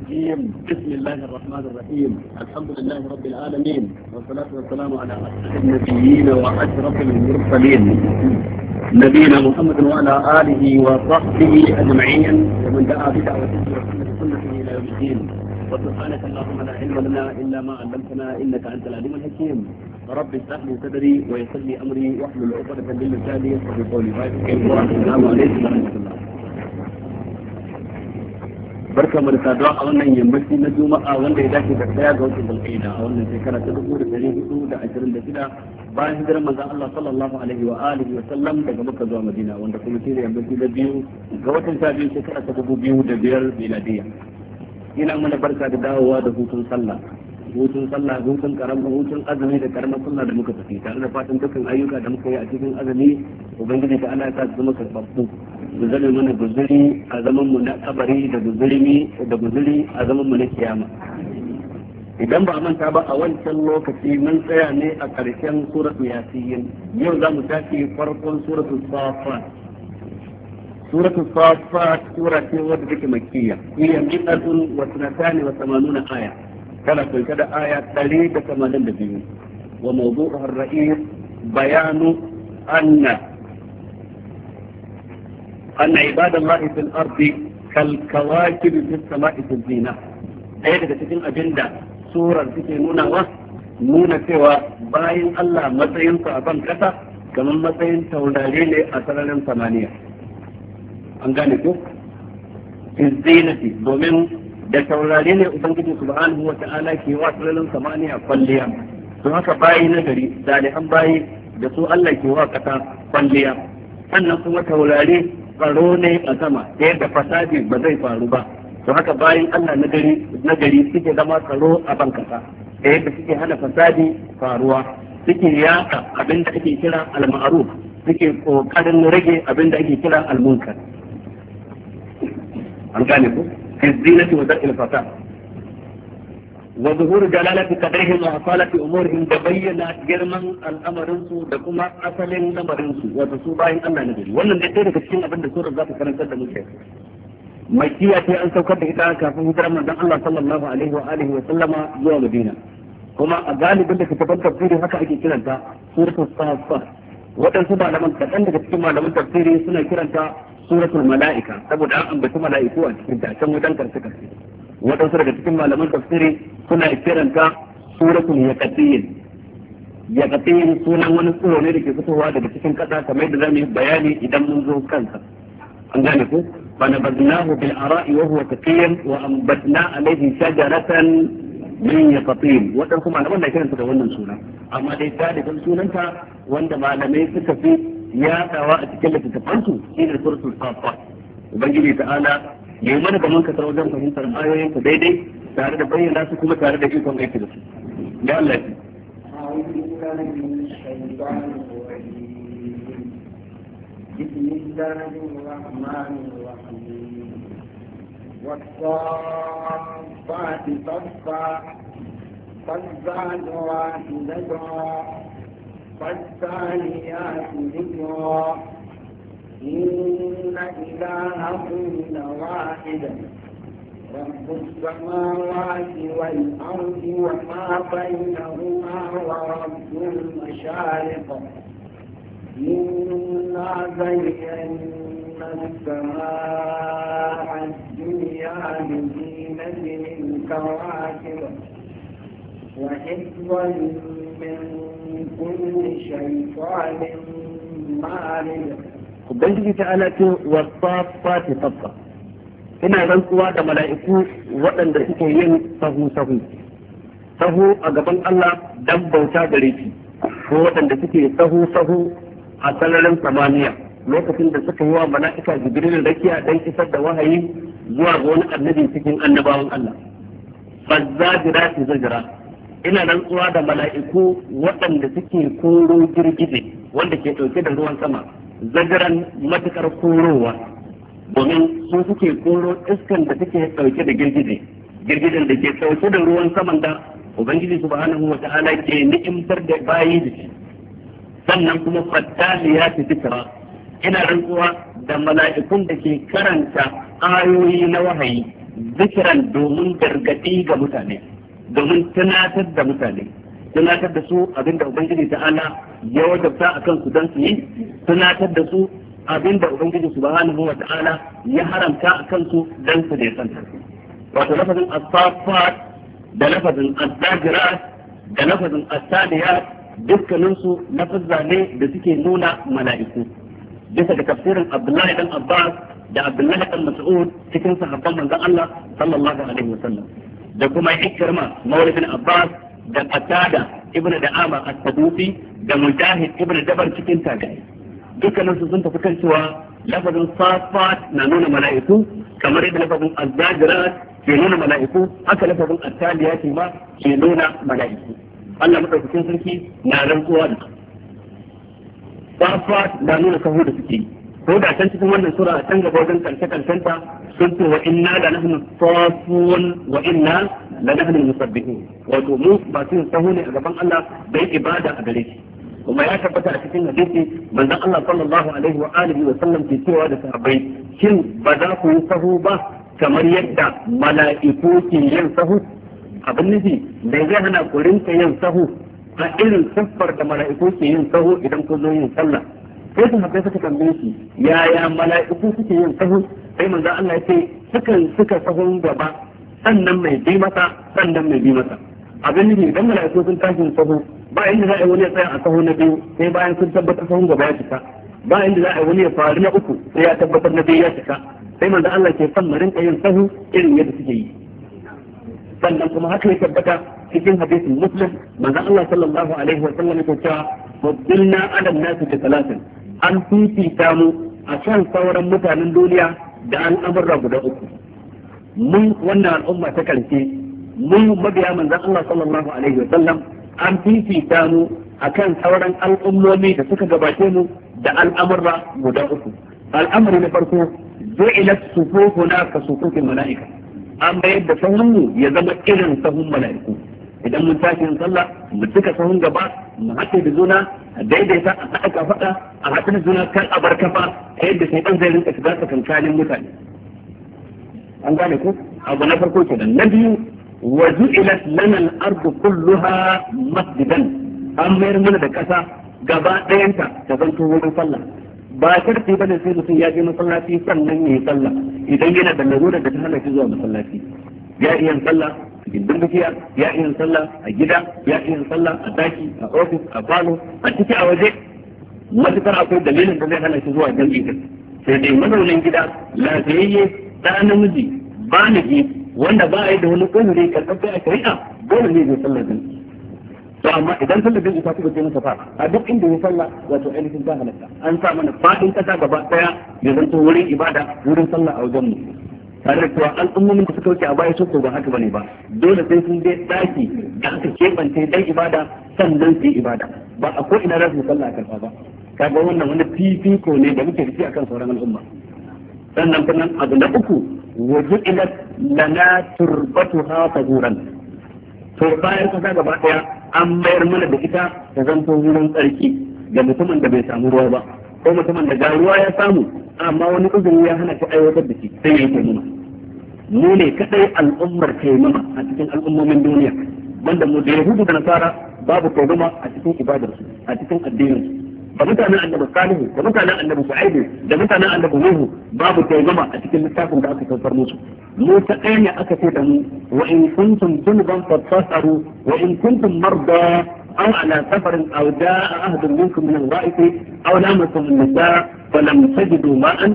الرجيم. بسم الله الرحمن الرحيم. الحمد لله رب العالمين، والصلاة والسلام على أشرف النبيين وأشرف المرسلين نبينا محمد وعلى آله وصحبه أجمعين ومن دعا بدعوته وسنة سنته إلى يوم الدين. وسبحانك اللهم لا علم لنا إلا ما علمتنا إنك أنت العليم الحكيم. رب اشرح لي صدري ويسر لي أمري واحلل عقدة من لساني يفقهوا قولي. السلام عليكم ورحمة الله. barka mu da saduwa a wannan yammaci na juma'a wanda ya dace da daya ga watan zulqa'ida a wannan shekara ta 1426 bayan hijirar manzon Allah sallallahu alaihi wa alihi wa sallam daga Makka zuwa Madina, wanda kuma shi ne yammaci da biyu ga watan biyu shekara ta 2005 miladiya. Ina mana barka da dawowa da hutun sallah, hutun karamin hutun azumi da karamar sunna da muka tafi, tare da fatan dukkan ayyuka da muka yi a cikin azumi ubangiji ta Allah ya sa su zama karɓaɓɓu, mu zame mana guzuri a zaman mu na kabari da guzuri a zaman mu na kiyama. Idan ba a manta ba, a wancan lokaci mun tsaya ne a ƙarshen suratul yasin. Yau za mu tafi farkon suratul safat. Suratul safat sura ce wadda take makkiya, hiya mi'atun wa sanatani wa samanuna aya, tana kunshe da aya 182. wa mawdu'uha ar-ra'is bayanu anna عباد الله في الأرض كالكواكب في السماء في الزينة. ɗaya daga cikin abinda surar take nuna cewa bayan Allah matsayinsa a ban kasa kamar matsayin taurari ne a sararin samaniya. An gane ko? Zinati, domin da taurari ne Ubangiji subhanahu wa ta'ala ke wa sararin samaniya kwalliya. Don haka bayi na gari, salihan bayi da su Allah ke wa kasa kwalliya. Sannan kuma taurari tsaro ne a sama ta yadda fasadi ba zai faru ba. To haka bayan Allah na gari suke zama tsaro a ban kasa ta yadda suke hana fasadi faruwa, suke yaka abin da ake kira al-ma'ruf, suke kokarin rage abin da ake kira al-munkar. An gane ku? Zinati wa dar'il fasad wa zuhur jalalati qadrihim wa asalati umurihim, da bayyana girman al'amarin su da kuma asalin lamarin su, wato su bayan Allah na gari. Wannan dai daga cikin abin da surar za ta karantar da muke. Makkiya ce, an saukar da ita kafin hijirar manzon Allah sallallahu alaihi wa alihi wa sallama zuwa Madina. Kuma a galibin da kitaban tafsiri haka ake kiranta suratul safat. Waɗansu malaman, kaɗan daga cikin malaman tafsiri suna kiranta suratul mala'ika, saboda an ambaci mala'iku a cikin ta can wajen karshe. Waɗansu daga cikin malaman tafsiri suna kiranta suratul yaqatin sunan wani tsiro ne da ke fitowa daga cikin ƙasa, kamar yadda zamu yi bayani idan mun zo kansa. An gane ku? فنبذناه بالعراء وهو تقيم وأنبتنا عليه شجرة من يقطين. وتنكم على وانا كانت تتولى سونا، أما دي ثالث سونا وانا ما لم يسك في يا سواء تكلف تفنتو إلى سورة الصافات. وبنجي تعالى يومنا كمان كتروجان فهمت الآية فديدي تعالى بين الناس كما تعالى دقيقة من أكل. يا الله. أعوذ بالله من الشيطان الرجيم. بسم الله الرحمن الرحيم. والصافات صفا فالزاجرات زجرا فالتاليات ذكرا إن إلهكم لواحد رب السماوات والأرض وما بينهما ورب المشارق إنا زينا السماء الدنيا بزينة الكواكب وحفظا من كل شيطان مارد. Ubangiji ta alatu wasafati sabba, ina rantsuwa da mala'iku waɗanda suke yin sahu a gaban Allah dan bauta gare shi, ko waɗanda suke sahu a sararin samaniya lokacin da suka yi wa mala'ika Jibril rakiya dan isar da wahayi zuwa ga wani annabi cikin annabawan Allah. Fazzajirati zajra, ina rantsuwa da mala'iku waɗanda suke koro girgije wanda ke ɗauke da ruwan sama, zajiran matukar korowa, domin su suke koro iskan da suke ɗauke da girgijen da ke ɗauke da ruwan saman da Ubangiji subhanahu wa ta'ala ke ni'imtar da bayi da shi. Sannan kuma fattaliyati dhikra, ina rantsuwa da mala'ikun da ke karanta ayoyi na wahayi zikiran domin gargadi ga mutane, domin tunatar da mutane, tunatar da su abinda ubangiji ta'ala ya wajabta akan su dan su yi, tunatar da su abinda ubangiji subhanahu wa ta'ala ya haramta akan su dan su da santa. Wato lafazin as-saffat da lafazin az-zajirat da lafazin as-sadiyat dukkanin su lafazza ne da suke nuna mala'iku. Bisa da tafsirin Abdullahi dan Abbas da Abdullahi dan Mas'ud cikin sahabban manzon Allah sallallahu alaihi wasallam, da kuma Ikrima mawlid bin Abbas da Qatada ibn Da'ama as-Sadusi da Mujahid ibn Jabal cikin tabi'i. Dukkanin su sun tafi kan cewa lafazin safat na nuna mala'iku kamar yadda lafazin az-zajirat ke nuna mala'iku, haka lafazin at-taliyat ma ke nuna mala'iku. Allah madaukakin sarki na rantsuwa da safat na nuna sahu da suke ko da can cikin wannan sura a can gaba wajen karshe-karshenta sun ce wa inna la nahnu safun wa inna la nahnu musabbihun, wato mu ba su sahu ne a gaban Allah da ibada a gare shi. kuma ya tabbata a cikin hadisi manzon Allah sallallahu alaihi wa alihi wa sallam ke cewa da sahabbai, shin ba za ku yi sahu ba kamar yadda mala'iku ke yin sahu? Abin nufi bai zai hana ku rinka yin sahu a irin siffar da mala'iku ke yin sahu idan ku zo yin sallah. Sai su haɗe suka tambaye shi yaya mala'iku suke yin sahu? Sai manzon Allah ya ce suka sahun gaba sannan mai bi masa sannan mai bi masa. Abin nufi idan mala'iku sun tashi sahu ba inda za a yi wani ya tsaya a sahu na biyu sai bayan sun tabbatar sahun gaba ya cika, ba inda za a yi wani ya faru na uku sai ya tabbatar na biyu ya cika. Sai manzon Allah ke son mu rinka yin sahu irin yadda suke yi. Sannan kuma haka ya tabbata cikin hadisin Muslim manzon Allah sallallahu alaihi wa sallam ya ce faddilna ala nasi bi salatin, an fifita mu a kan sauran mutanen duniya da al'amurra guda uku. Mun wannan al'umma ta karshe mun mabiya manzon Allah sallallahu alaihi wa sallam an fifita mu akan sauran al'ummomi da suka gabace mu da al'amurra guda uku. Al'amari na farko ju'ilat sufufuna ka sufufil mala'ika, an bayar da sahunmu ya zama irin sahun mala'iku. Idan mun tashi yin sallah mu cika sahun gaba, mu haɗe da juna, a daidaita, a haɗa kafaɗa, a haɗe da juna kan abar kafa ta yadda sai ɗan zai rinka shiga tsakankanin mutane. An gane ko? Abu na farko kenan. Na biyu wa ju'ilat lana al-ardu kulluha masjidan, an mayar mana da ƙasa gaba ɗayanta ta zanto wurin sallah. Ba sharti bane sai mutum ya je masallaci sannan ya yi sallah idan yana da larurar da ta hana shi zuwa masallaci. Ya iya sallah a gindin bishiya, ya iya sallah a gida, ya iya sallah a daki, a ofis, a falo, a ciki, a waje. Matukar akwai dalilin da zai hana shi zuwa jami'i. Sai dai mazaunin gida lafiyayye ɗa namiji baligi wanda ba a yi da wani ƙudiri karɓaɓɓe a shari'a dole ne zai sallah jami'i. To amma idan sallar jami'i ta kuka ce masa fa a duk inda ya sallah wato ainihin ta halatta, an sa mana faɗin ƙasa gaba ɗaya ya zanto wurin ibada, wurin sallah a wajen mu. Tare da cewa al'ummomin da suka wuce a baya sun ba haka bane ba, dole sai sun je ɗaki da aka keɓance dan ibada sannan su yi ibada, ba a ko ina za su sallah a karɓa ba. Kaga wannan wani fifiko ne da muke da shi akan sauran al'umma. Sannan kuma abu na uku wa ju'ilat lana turbatuha tahuran, to bayan kasa gaba daya an mayar mana da ita ta zanto wurin tsarki ga mutumin da bai samu ruwa ba, ko mutumin da ga ruwa ya samu amma wani uzuri ya hana shi aiwatar da shi sai ya yi taimama. Mu ne kadai al'ummar taimama a cikin al'ummomin duniya, banda mu da Yahudu da Nasara babu taimama a cikin ibadarsu, a cikin addininsu. Da mutanen annabi Salihu, da mutanen annabi Shu'aibu, da mutanen annabi Nuhu babu taimama a cikin littafin da aka saukar musu. Mu ta ɗaya ne aka ce da mu wa in kuntum junuban fattasaru wa in kuntum marda aw ala safarin aw jaa ahadun minkum min al-gha'iti aw lamastum an-nisaa falam tajidu ma'an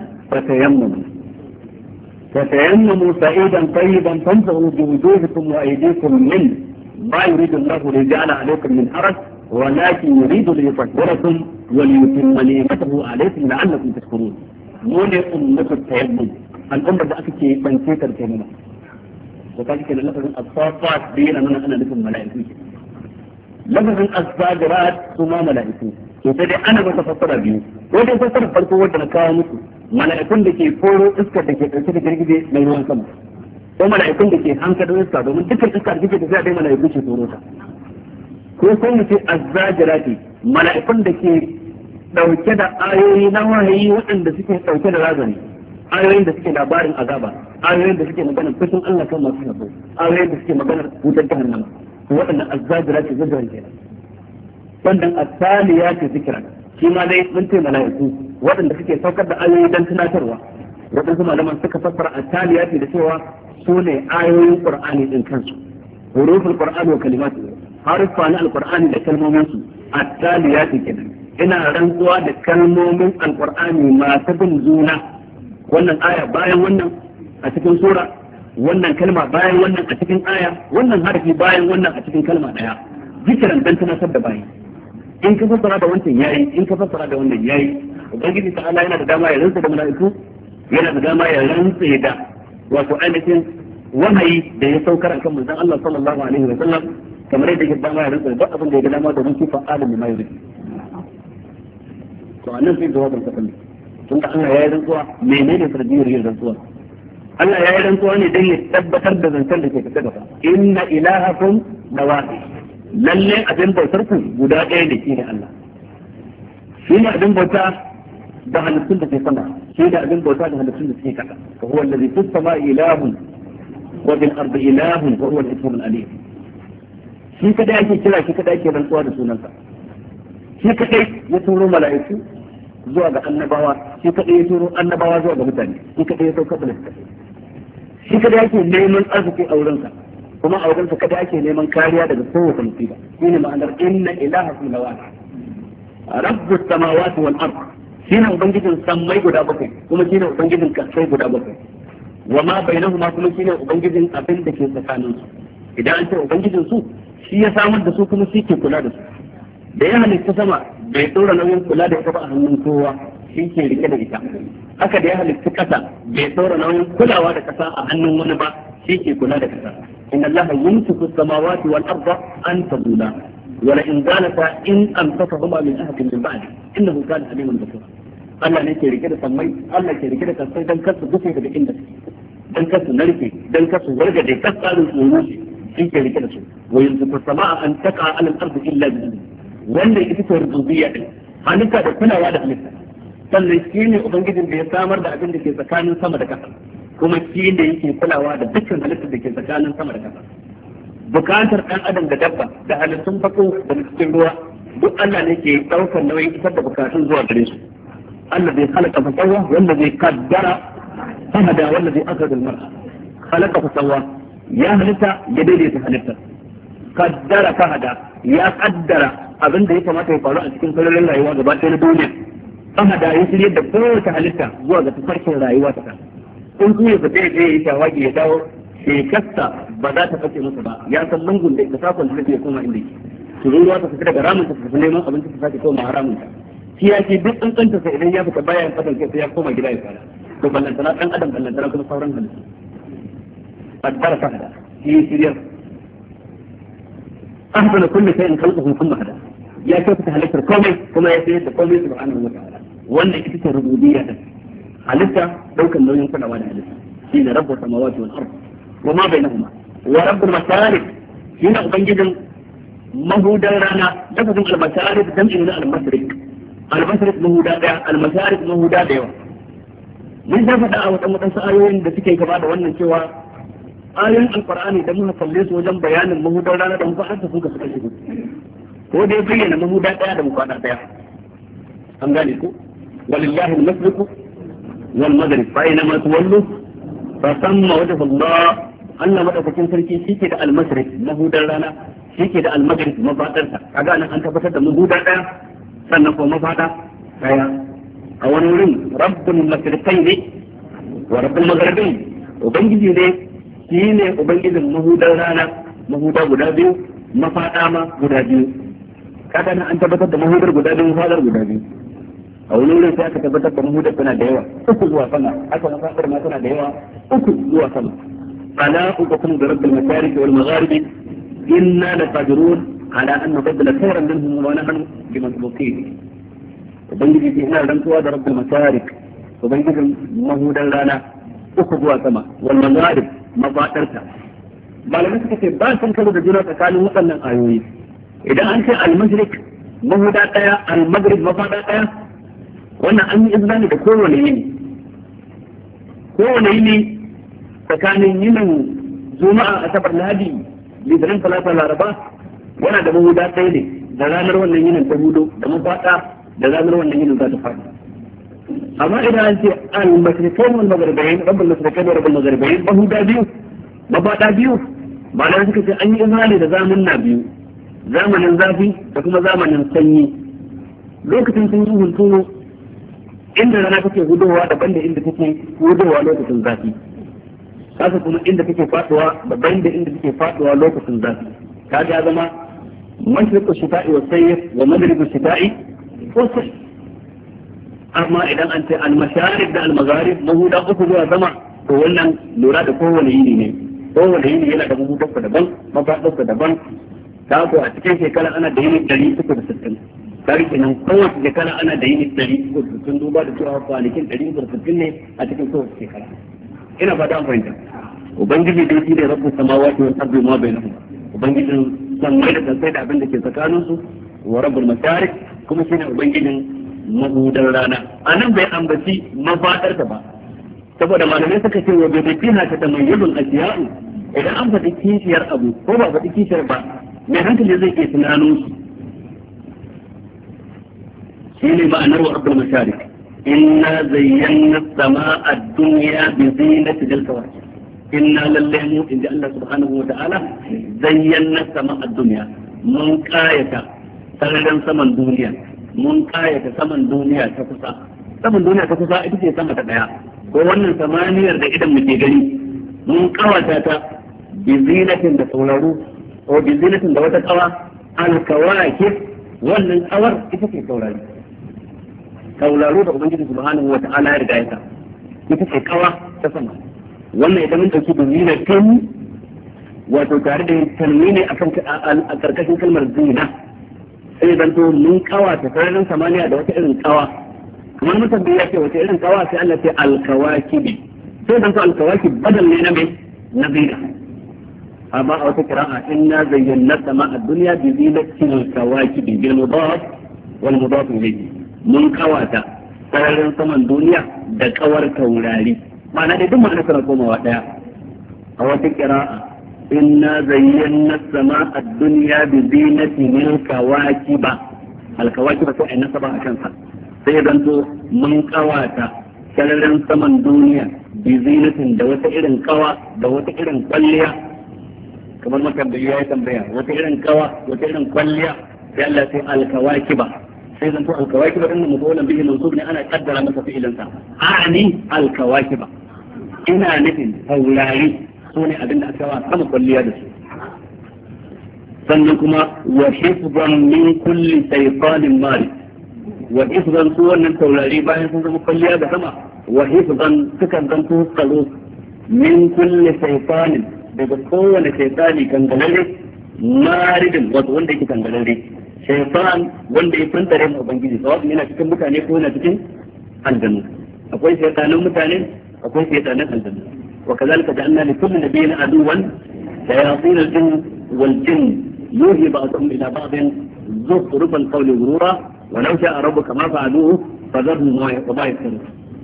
fatayammamu sa'idan tayyiban famsahu bi wujuhikum wa aydikum min ma yuridu Allahu li yaj'ala 'alaykum min haraj ولكن يريد ليطهركم وليتم نعمته عليكم لعلكم تشكرون. مو ne ummatul tayammum, al'ummar da aka ce ban ce karke mana. To kaji kenan lafazin as-safat bayana nan ana nufin mala'iku. Lafazin as-sajirat kuma mala'iku. To sai dai ana masa fassara biyu. Wajen fassara farko wanda na kawo muku, mala'ikun da ke koro iskar da ke ɗauke da girgije mai ruwan sama. Ko mala'ikun da ke hankali da iska, domin dukkan iskar da ke tafiya dai mala'iku ke koro ta. Ko sai mu ce azzajirati, mala'ikun da ke dauke da ayoyi na wahayi waɗanda suke dauke da razani, ayoyin da suke labarin azaba, ayoyin da suke magana fushin Allah kan masu sabo ayoyin da suke magana wutar jahannama to waɗannan azzajira ce zajran kenan wannan asaliya ce zikira shi ma dai mun ce malaiku waɗanda suke saukar da ayoyi dan tunatarwa waɗansu malaman suka fassara asaliya ce da cewa su ne ayoyin qur'ani din kansu huruful qur'ani wa kalimatu harfa na alqur'ani da kalmomin su asaliya ce kenan ina rantsuwa da kalmomin alqur'ani masu bin juna wannan aya bayan wannan a cikin sura wannan kalma bayan wannan a cikin aya wannan harfi bayan wannan a cikin kalma daya zikiran dan tunatar da bayi in ka fassara da wancan yayi in ka fassara da wannan yayi ubangiji ta'ala yana da dama ya rantsa da mala'iku yana da dama ya rantsa da wato ainihin wahayi da ya saukar akan manzon Allah sallallahu alaihi wa sallam kamar yadda ya dama ya rantsa da abin da ya ga dama da mun kifa alim mai yuri to annan sai jawabin ka kalli tunda Allah ya yi rantsuwa menene sanadiyar yin rantsuwa Allah ya yi rantsuwa ne dan ya tabbatar da zancen da ke tafe gaba inna ilahakum lawahid lalle abin bautar ku guda ɗaya da shi ne Allah shi ne abin bauta da halittun da ke sama shi ne abin bauta da halittun da suke kasa fa huwa allazi fis sama'i ilahun wa bil ardi ilahun wa huwa al-hakim al-alim shi kadai ake kira shi kadai ake rantsuwa da sunansa shi kadai ya turo mala'iku zuwa ga annabawa shi kadai ya turo annabawa zuwa ga mutane shi kadai ya saukar da littafi shi kadai ake neman arziki a wurinsa kuma a wurinsa kadai ake neman kariya daga kowace musiba shine ma'anar inna ilahakum lawahid rabbus samawati wal ard shine ubangijin sammai guda bakwai kuma shine ubangijin kasai guda bakwai wa ma bainahuma kuma shine ubangijin abin da ke tsakanin su idan an ce ubangijin su shi ya samar da su kuma shi ke kula da su da ya halitta sama bai dora nauyin kula da ita ba a hannun kowa shi ke rike da ita haka da ya halitta kasa bai dora nauyin kulawa da kasa a hannun wani ba shi ke kula da kasa inna allaha yumsiku as-samawati wal arda an tazula wa la in zalata in amsakahuma min ahadin min ba'di innahu kana aliman basira Allah ne ke rike da sammai Allah ke rike da kasai dan kasu duke daga inda suke dan kasu narke dan kasu wargade kasarin tsoro shi ke rike da su wa yumsiku as-samaa an taqa 'ala al-ardi illa bi wanda ita ce rububiyya din halitta da kulawa da halitta sannan shi ne ubangijin da ya samar da abin da ke tsakanin sama da ƙasa kuma shi ne yake kulawa da dukkan halittar da ke tsakanin sama da ƙasa bukatar ɗan adam da dabba da halittun fako da cikin ruwa duk Allah ne ke ɗaukar nauyin isar da bukatun zuwa gare su Allah zai halaka fasawa wanda zai kaddara fahada wanda zai asar da mar'a halaka fasawa ya halitta ya daidaita halittar kaddara fahada ya kaddara abin da ya kamata ya faru a cikin sararin rayuwa gaba ɗaya na duniya fahada ya shirye da kowace halitta zuwa ga tafarkin rayuwa ta kan in su ya fita ya yi shawagi ya dawo shekarsa ba za ta kace masa ba ya san lungun da ita sakon da zai koma inda yake su ruwa ta fita daga ramin ta tafi neman abinci ta sake koma haramun ta shi ya ce duk tsantsanta sa idan ya fita bayan fatan kai sai ya koma gida ya fara to ballantana dan adam ballantana kuma sauran halittu qaddara fahada shi shiryar ahsana kulli shay'in khalqahu thumma hada ya kafa halittar komai kuma ya sayar da komai subhanahu wa ta'ala wannan ita ce rububiyya din halitta daukan nauyin kulawa da halitta shine rabbus samawati wal ard wa ma bainahuma wa rabbul masarif shine ubangijin mahudan rana lafazin al masarif jam'i na al masrik al masrik mahuda daya al masarif mahuda da yawa mun da faɗa a wadannan ayoyin da suke gaba da wannan cewa ayoyin alqur'ani da muka kalle su wajen bayanin mahudan rana da muka hanta suka suka shigo ko dai bayyana mahuda daya da mukwada daya an gane ko walillahi al-mashriq wal maghrib fa ina ma tuwallu fa thamma wajhu Allah Allah madaukakin sarki shike da al-mashriq mahudan rana shike da al-maghrib mafadar ta kaga nan an tabbatar da mahuda daya sannan ko mafada daya a wani wurin rabbul mashriqaini wa rabbul maghribain ubangiji ne shine ubangijin mahudan rana mahuda guda biyu mafada ma guda biyu kada nan an tabbatar da mahudar guda biyu fadar guda biyu a wani wurin sai aka tabbatar da mahudar tana da yawa uku zuwa sama aka mafadar ma tana da yawa uku zuwa sama ala uqtum bi rabbil mashariki wal magharibi inna laqadirun ala an nubaddala khayran minhum wa nahnu bimasbuqin ubangiji ke ina rantsuwa da rabbil masharik ubangijin mahudar rana uku zuwa sama wal magharib mafadarta malamai suka ce ba san karo da juna tsakanin waɗannan ayoyi idan an ce al-mashriq mahuda daya al-maghrib mafada daya wannan an yi izini da kowane yini tsakanin yinin juma'a asabar lahadi litinin talata laraba yana da mahuda ɗaya ne da ranar wannan yinin ta hudu da mafaɗa da ranar wannan yinin za ta faɗi. amma idan an ce al-mashriqain wal maghribain rabbul mashriqain wa rabbul maghribain mahuda biyu mafaɗa biyu ba da suka ce an yi imani da zamanna biyu, zamanin zafi da kuma zamanin sanyi. lokacin sun yi hunturu inda rana take hudowa daban da inda take hudowa lokacin zafi, haka kuma inda take faduwa daban da inda take faduwa lokacin zafi. kaga ya zama mashriqu shita'i wa sayf wa maghribu shita'i wa sayf. amma idan an ce al-masharib da al-magharib mahuda uku zuwa sama to wannan lura da kowane yini ne, kowane yini yana da mahudarsa daban mafadarsa daban. ta ko a cikin shekara ana da yini 360, tare kenan kowace shekara ana da yini 360 duba da cewa kwanakin 360 ne a cikin kowace shekara. ina fata an fahimta. ubangiji dai shi ne rabbus samawati wal ardi ma bainahuma, ubangijin sammai da kasai da abin da ke tsakanin su, wa rabbul masharik kuma shi ne ubangijin mahudar rana. anan bai ambaci mafadarta ba saboda malamai suka ce wa bai fiha ta tamayyuzul asiya'u, idan an faɗi kishiyar abu ko ba faɗi kishiyar ba mai hankali zai iya tunanin su. shi ne ma'anar wa rabbul masharik. إنا زينا السماء الدنيا بزينة الكواكب. إنا لله إن الله سبحانه وتعالى زينا السماء الدنيا من كاية سردا سمن دنيا من كاية سمن دنيا تفسا سمن دنيا تفسا إتسي سمة ديا ووانا ثمانية إذا متجري من كاوة بزينة دسولارو وبزينة دوات الكوا الكواكب وانا الأور إتسي سولارو. tauraro da ubangiji subhanahu wa ta'ala ya riga ya sa ita ce kawa ta sama. wannan idan mun dauki dunyar kan wato tare da tanwini akan a karkashin kalmar zina sai zan to mun kawa ta sararin samaniya da wata irin kawa, kamar mutum da ya ce wata irin kawa sai Allah ce alkawakibi, sai zan to alkawakib badal ne na mai na zina. amma a wata qira'a inna zayyana sama'a ad-dunya bi zinatil kawakibi bil mudaf wal mudaf ilayhi, mun kawata sararin saman duniya da kawar taurari. ma'ana da duk ma'ana suna komawa daya. a wata kira'a inna zayyana sama'a ad-dunya bi zinatil kawakiba, al-kawakiba sai ai nasaba a kansa sai zanto mun kawata sararin saman duniya bi zinatin da wata irin kawa da wata irin kwalliya. kamar matambayi ya tambaya wata irin kawa wata irin kwalliya sai Allah sai al-kawakiba, sai zan to alkawakiba din mutulan bihi mansub ne ana kaddara masa fi'ilansa. ani alkawakiba ina nufin taurari su ne abin da aka wa sama kwalliya da su. sannan kuma wa hifzan min kulli shaytanin mari, wa hifzan su wannan taurari bayan sun zama kwalliya da sama wa hifzan sukan zanto tsaro min kulli shaytanin daga kowane shaytani kangalare maridin wato wanda yake kangalare. shaytan wanda ya fantare mu ubangiji sawa yana cikin mutane ko yana cikin aljanna. akwai shaytanin mutane akwai shaytanin aljanna. wa kazalika ja'alna li kulli nabiyyin aduwan shayatin al-jinn wal jinn yuhi ba'dhum ila ba'dhin zukhruf al-qawli ghurura wa law sha'a rabbuka ma fa'aluhu fadharhum wa yatawakkalun.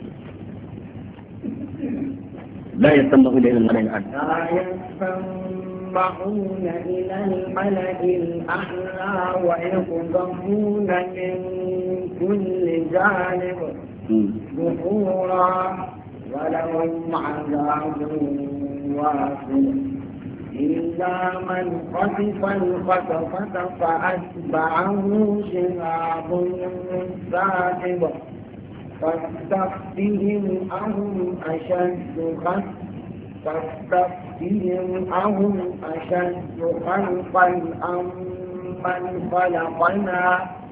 لا يسمعون إلى الملأ الأعلى يسمعون إلى الملأ الأعلى ويقذفون من كل جانب دحورا ولهم عذاب واصب إلا من خطف الخطفة فأتبعه شهاب ثاقب فاستفتهم أهم أشد خلقا أم من خلقنا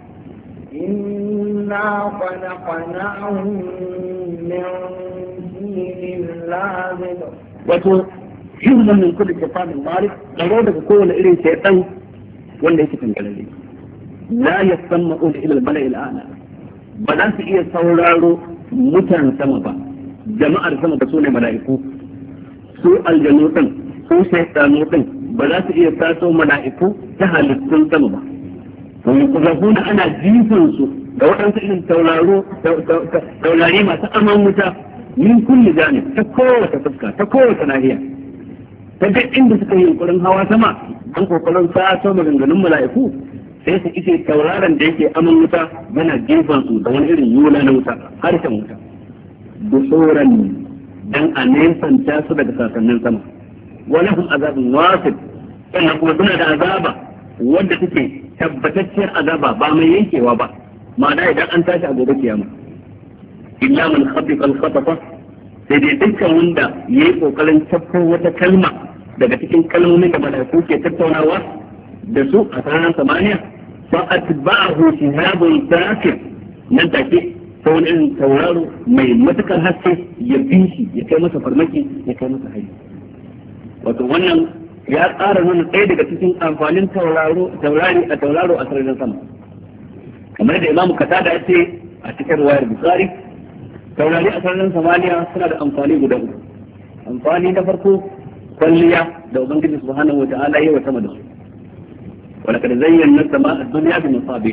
إنا خلقناهم من طين لازب. حفظا من كل شيطان مارد قرودك كل إلي شيطان ولا يكتن قليل. لا يسمعون إلى الملأ الأعلى ba za su iya sauraro mutan sama ba, jama'ar sama da su ne mala'iku, su aljanu din su shaitanu din ba za su iya taso mala'iku ta halittun sama ba. to yakuzafuna ana jifan su da waɗansu irin taurari masu aman wuta min kulli janib ta kowace fuska ta kowace nahiya ta duk inda suka yi yunkurin hawa sama an kokarin sa maganganun mala'iku sai su ice tauraron da yake aman wuta yana gefen su da wani irin yula na wuta harshen wuta dusuran dan a nesanta su daga sasannin sama wani kuma azabin wasif sannan kuma suna da azaba wanda take tabbatacciyar azaba ba mai yankewa ba ma'ana idan an tashi a gobe kiyama illa man khafifa al-khatafa sai dai dukkan wanda yayi kokarin tafko wata kalma daga cikin kalmomin da malaiku ke tattaunawa da su a sararin samaniya fa atba'ahu shihabun thaqib nan take sai wani irin tauraro mai matukar haske ya bi shi ya kai masa farmaki ya kai masa hari wato wannan ya tsara nuna ɗaya daga cikin amfanin tauraro a sararin sama kamar da imamu katada ya ce a cikin ruwayar bukhari taurari a sararin samaniya suna da amfani guda uku amfani na farko kwalliya da ubangiji subhanahu wata'ala yayi wa sama da su wala kad zayyana as-samaa ad-dunya bi masabih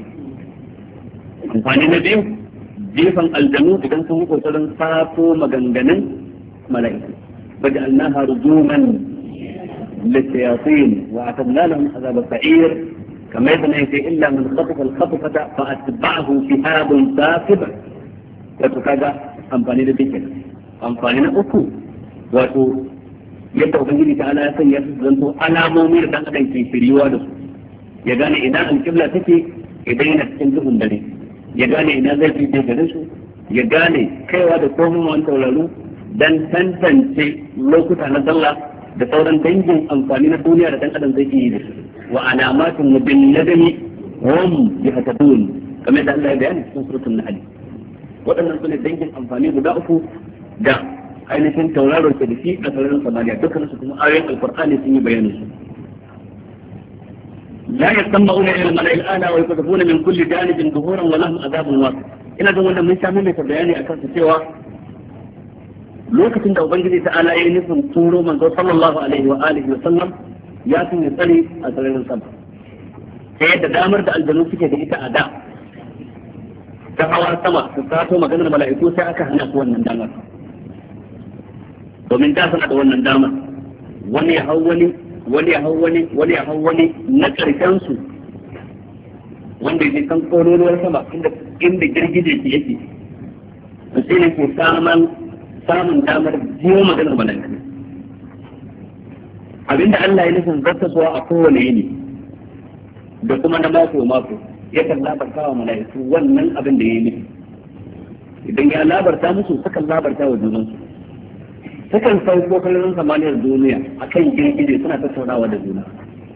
amfani na biyu jifan aljanu idan sun yi kokarin sato maganganun mala'iku waja'alnaha rujuman للشياطين وأعتدنا لهم عذاب السعير كما يبنى إلا من خطف الخطفة فأتبعه شهاب ثاقب وتكاد أمفاني لبكر أمفاني أكو وتو yadda ubangiji ta ala ya sanya su zanto alamomi da dan adam ke firiwa da su ya gane ina alƙibla take idan yana cikin duhun dare ya gane ina zai fi gare su ya gane kaiwa da komowa tauraro dan tantance lokuta na sallah da sauran dangin amfani na duniya da dan adam zai yi da su wa alamatin mubin nadami hum yahtadun kamar da Allah ya bayani cikin suratul nahl waɗannan sune dangin amfani guda uku da ainihin tauraro ke da shi a sararin samaniya dukkan su kuma ayoyin alqur'ani sun yi bayanin su la yasma'una ila al-mala'i al-ana wa yakutubuna min kulli janibin dhuhuran wa lahum adhabun waqi ina da wannan mun sha mai bayani akan su cewa lokacin da ubangiji ta ala yayin nufin turo manzo sallallahu alaihi wa alihi wa sallam ya sun yi tsari a sararin sama sai yadda damar da aljanu suke da ita a da ta hawa sama su sato maganar mala'iku sai aka hana su wannan damar domin da suna da wannan damar wani ya hau wani ya hau wani na karshen su wanda yake kan kololuwar sama inda girgije ke yake sai ne ke samun damar jiyo maganar mala'iku abinda Allah ya nufin zartaswa a kowane yini da kuma na mako yakan labarta wa mala'iku wannan abin da ya yi nufi idan ya labarta musu sukan labarta wa junansu sukan sauko kallon samaniyar duniya a kan girgije suna tattaunawa da juna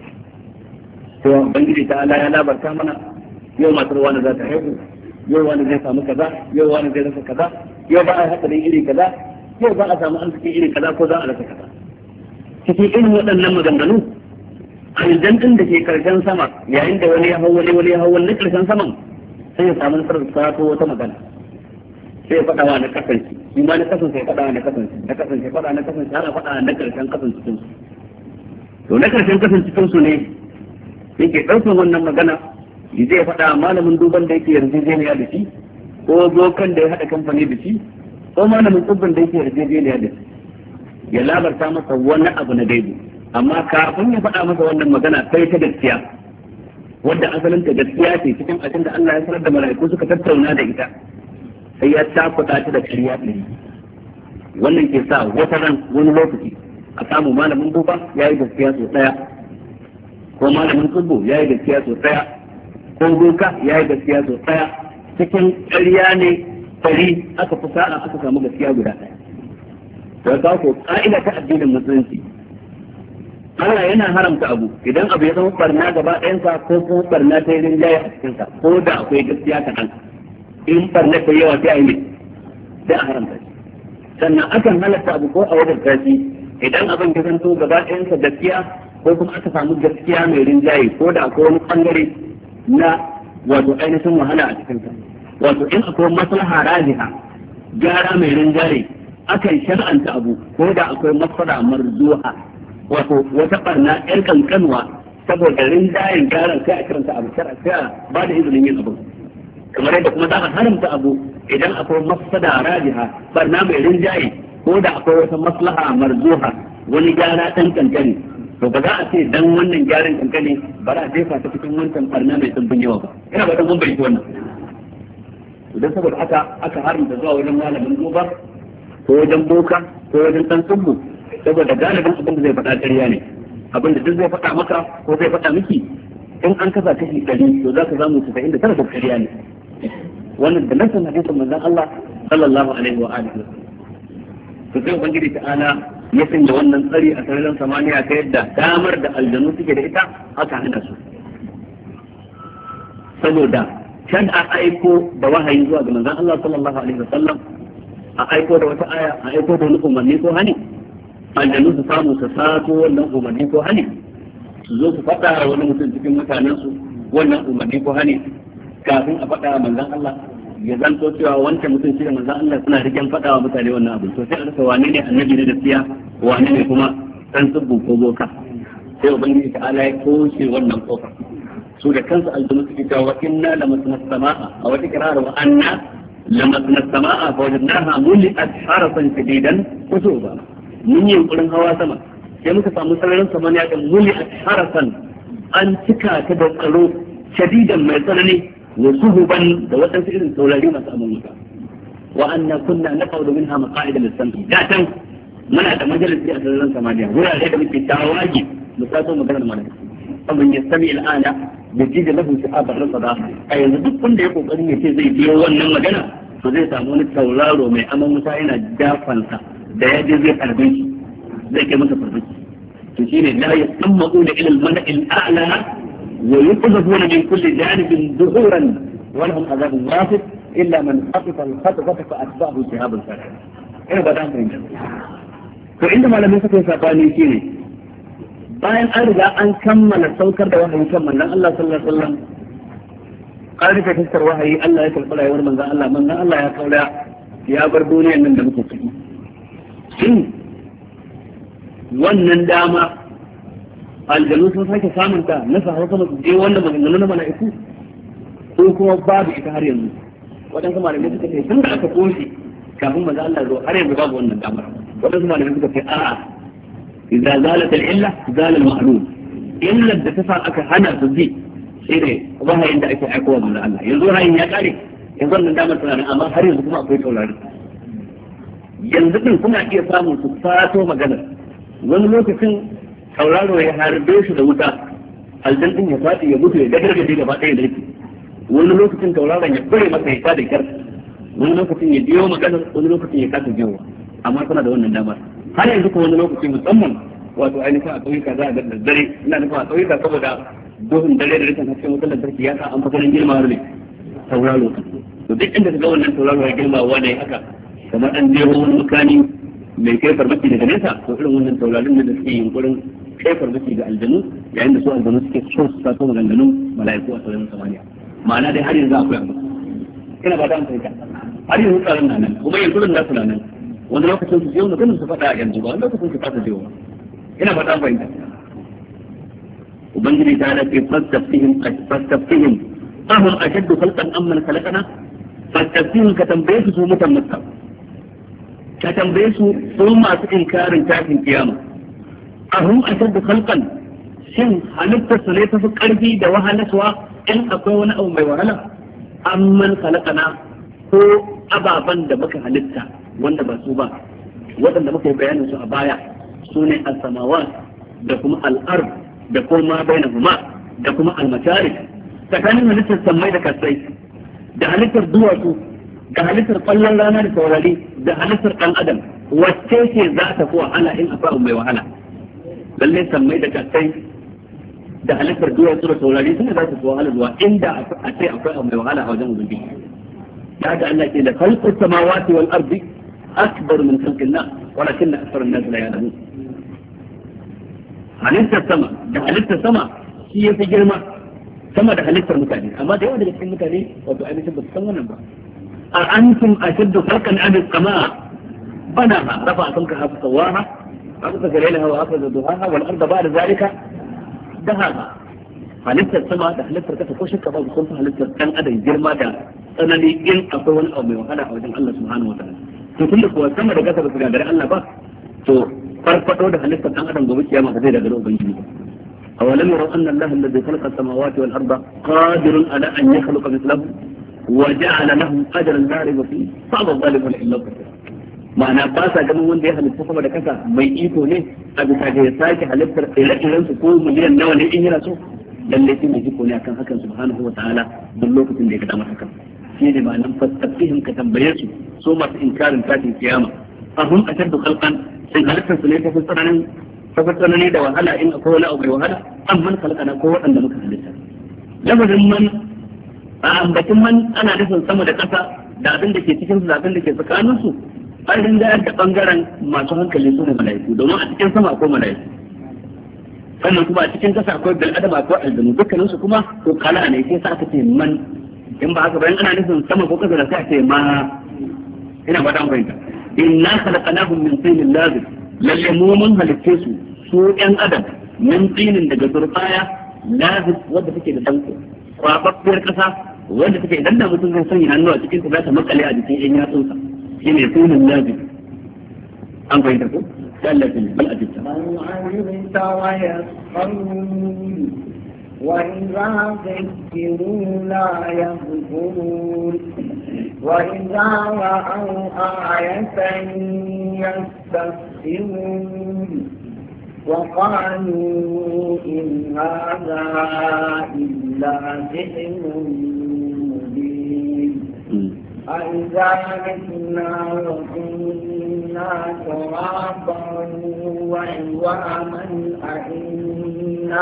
to bangiji ta Allah ya labarta mana yau matar wani za ta haihu yau wani zai samu kaza yau wani zai rasa kaza yau ba a hakarin iri kaza yau za a samu arziki iri kaza ko za a rasa kaza cikin irin waɗannan maganganu aljan din da ke karshen sama yayin da wani ya hau wani ya hau wani karshen saman sai ya samu nasarar sato wata magana sai ya faɗa wa na kasance shi ma na kasance ya faɗa wa na kasance faɗa na kasance har a faɗa na karshen kasance cikin su to na karshen kasance cikin su ne yake ɗaukar wannan magana zai faɗa malamin duban da yake yarjejeniya da shi ko bokan da ya haɗa kamfani da shi ko malamin tsubban da yake yarjejeniya da shi ya labarta masa wani abu na gaibu amma kafin ya faɗa masa wannan magana sai ta gaskiya wanda asalin ta gaskiya ce cikin abin da Allah ya sanar da mala'iku suka tattauna da ita sai ya takuta ta da ƙarya ɗari wannan ke sa wata ran wani lokaci a samu malamin duba ya yi gaskiya sau ɗaya ko malamin tsubbo ya yi gaskiya sau ɗaya ko doka ya yi gaskiya sau ɗaya cikin ƙarya ne fari aka fi sa'a aka samu gaskiya guda ɗaya to ka ko ka'ida ta addinin musulunci Allah yana haramta abu idan abu ya zama barna gaba ɗayansa ko kuma barna ta yi rinjaye a cikinsa ko da akwai gaskiya kaɗan in barna ta yawa sai a yi ne sai a haramta shi sannan akan halatta abu ko a wajen tashi idan abin ya zanto gaba ɗayansa gaskiya ko kuma aka samu gaskiya mai rinjaye ko da akwai wani ɓangare na wato ainihin wahala a cikinsa wato in akwai maslaha rajiha gyara mai rinjaye akan shar'anta abu ko da akwai masfara marzuha wato wata barna yar kankanwa saboda rinjayen gyaran sai a kiranta abu shar'a sai a ba da izinin yin abu kamar yadda kuma za a haramta abu idan akwai mafsada rajiha barna mai rinjaye ko da akwai wata maslaha marzuha wani gyara dan kankani to ba za a ce dan wannan gyaran kankani ba za a jefa ta cikin wancan barna mai tsumbin yawa ba ina ba dan mun bai wannan idan saboda aka haramta zuwa wajen malamin duba ko wajen boka ko wajen dan tsubbu saboda galibin abin da zai faɗa ƙarya ne abin da duk zai faɗa maka ko zai faɗa miki in an kasa kashi 100 to za ka samu 99 da ƙarya ne wannan da nasan hadisin manzon Allah sallallahu alaihi wa alihi to sai ubangiji ta'ala ya sanya wannan tsari a sararin samaniya ta yadda damar da aljanu suke da ita aka hana su saboda kan a aiko da wahayi zuwa ga manzon Allah sallallahu alaihi wa sallam a aiko da wata aya a aiko da wani umarni ko hani aljanu su samu su sato wannan umarni ko hani su zo su faɗa wani mutum cikin mutanensu wannan umarni ko hani kafin a faɗa manzon Allah ya zanto cewa wancan mutum shi da manzon Allah suna rigen faɗa wa mutane wannan abu to sai a rasa wane ne annabi na gaskiya wane ne kuma dan tsubbu ko boka sai ubangiji ta'ala ya toshe wannan kofar su da kansu aljanu suke cewa wa inna lamasna samaa a wata kirara wa anna lamasna samaa fa wajadnaha muli'at harasan shadidan kusuba mun yi yunkurin hawa sama sai muka samu sararin samaniya da muli'at harasan an cika ta da tsaro shadidan mai tsanani wa suhuban da waɗansu irin taurari masu amurka wa anna kunna naqaudu minha maqa'ida lis-sam'i da tan muna da majalisi a sararin samaniya wurare da muke tawagi mu sato maganar mana faman yastami al-ana yajid lahu shi'aban rasada a yanzu duk wanda ya kokarin ya ce zai biyo wannan magana to zai samu wani tauraro mai aman wuta yana dafansa da ya je zai karbe shi zai kai masa farfaki to shine la yasma'una ila al-mala'i al-a'la ويقذفون من كل جانب ظهورا ولهم عذاب واثق الا من خطف الخطفه فاتبعه شهاب الفاتح. ايه بدان فهمت. فعندما لم يكن ساباني شيء bayan an riga an kammala saukar da wahayi kan manzon Allah sallallahu alaihi wasallam an rufe fuskar wahayi Allah ya karɓi rayuwar manzon Allah ya kaura ya bar duniyar nan da muke ciki shin wannan dama aljanu sun sake samun ta na sahara sama su je wanda maganganu na mala'iku ko kuma babu ita har yanzu waɗansu malamai suka ce tun da aka koshi kafin manzo Allah zo har yanzu babu wannan damar waɗansu malamai suka ce a'a idza zalat al-illa zala al-ma'lum illa da ta sa aka hana su ji sai ne wahayin da ake aikowa manzo Allah yanzu wahayin ya kare yanzu wannan damar tana amma har yanzu kuma akwai taurari yanzu din kuna iya samun su fato magana wani lokacin tauraro ya harbe shi da wuta aljan din ya fadi ya mutu ya gagargaje gaba ɗaya da yake wani lokacin tauraron ya bare masa ya fadi kyar wani lokacin ya biyo magana wani lokacin ya kasa biyo amma suna da wannan damar har yanzu ko wani lokaci musamman wato ainihin a ƙauyuka za a ga dare ina nufin a ƙauyuka saboda duhun dare da rikin hasken wutar lantarki ya sa an fi ganin girma ne tauraro to duk inda ka ga wannan tauraro ya girma wani haka kamar an je wani makani mai kai farmaki daga nesa to irin wannan taurarin da suke yunkurin kai farmaki ga aljanu yayin da su aljanu suke so su sato maganganun mala'iku a sararin samaniya ma'ana dai har yanzu akwai abu ina ba da an fahimta har yanzu tsaron na nan kuma yanzu da su na nan wani lokacin su je wani ganin su faɗa a yanzu ba wani lokacin su fasa jewa ina ba da an fahimta ubangiji ta da ke fastafihim ahum ashaddu khalqan amman khalaqana fastafihim ka tambaye su mutan makka ka tambaye su masu inkarin tashin kiyama ahum ashaddu khalqan shin halittar su ne ta fi karfi da wahalaswa in akwai wani abu mai wahala amman khalaqana ko ababan da muka halitta wanda ba su ba waɗanda muka yi bayanin su a baya su ne as-samawat da kuma al-ard da kuma bainahuma da kuma al-masharif tsakanin halittar sammai da kasai da halittar duwatsu da halittar kwallon rana da taurari da halittar ɗan adam wacce ce za ta fi wahala in akwai abu mai wahala lallai sammai da kasai da halittar duwatsu da taurari suna za su fi wahala zuwa inda a ce akwai abu mai wahala a wajen ubangiji ya ga Allah ke da khalqus samawati wal ardi akbar min khalqin nas walakin akthar an-nas la ya'lamun halittar sama da halittar sama shi yafi girma sama da halittar mutane amma da yawa daga cikin mutane wato ainihin ba su san wannan ba أأنتم أشد خلقا أم السماء بناها رفع سمكها فسواها أغطش ليلها وأخرج ضحاها والأرض بعد ذلك دهاها halittar sama da halittar kasa ko shakka babu sun fi halittar ɗan adam girma da tsanani in akwai wani abu mai wahala a wajen Allah subhanahu wa ta'ala to tunda kuwa sama da kasa ba su gagari Allah ba to farfado da halittar dan adam gobe kiyama ba zai gagari ubangiji ba awalam yaraw anna Allah alladhi khalaqa as-samawati wal arda qadirun ala an yakhluqa mithlahu wa ja'ala lahum ajran la rayba fihi fa'ala adh-dhalimuna illa kafara ma'ana ba sa ganin wanda ya halitta sama da kasa mai iko ne a bisa da ya sake halittar ire-iren su ko miliyan nawa ne in yana so lalle shi mai iko ne akan hakan subhanahu wa ta'ala duk lokacin da ya kada masa kan shi ne ma'anan fasafihim ka tambaye su so masu inkarin tashin kiyama ahum ashaddu khalqan sun halittar su ne ta tsanani da wahala in akwai wani abu mai wahala amman khalqana ko waɗanda muka halitta lamarin man a ambacin man ana nufin sama da kasa da abin da ke cikin su da abin da ke tsakanin su an rinjayar da bangaren masu hankali su ne mala'iku domin a cikin sama akwai mala'iku sannan kuma a cikin kasa akwai bil adama akwai aljanu dukkanin su kuma to kala ne sai sa aka ce man in ba haka bayan ana nufin sama ko kasa da sai a ce ma ina ba dan fahimta inna khalaqnahum min tinin lazim lalle mu mun halitte su yan adam min tinin daga turbaya lazim wanda take da danko kwababbiyar kasa wanda take idan da mutum zai sanya hannu a cikin ta za ta makale a jikin yan yatsunsa shine tinin lazim an fahimta ko التي بل أجبت ويسخرون وإذا ذكروا لا يذكرون وإذا رأوا آية يستسخرون وقالوا إن هذا إلا سحر مبين أإذا متنا وكنا ترابا وعظاما أإنا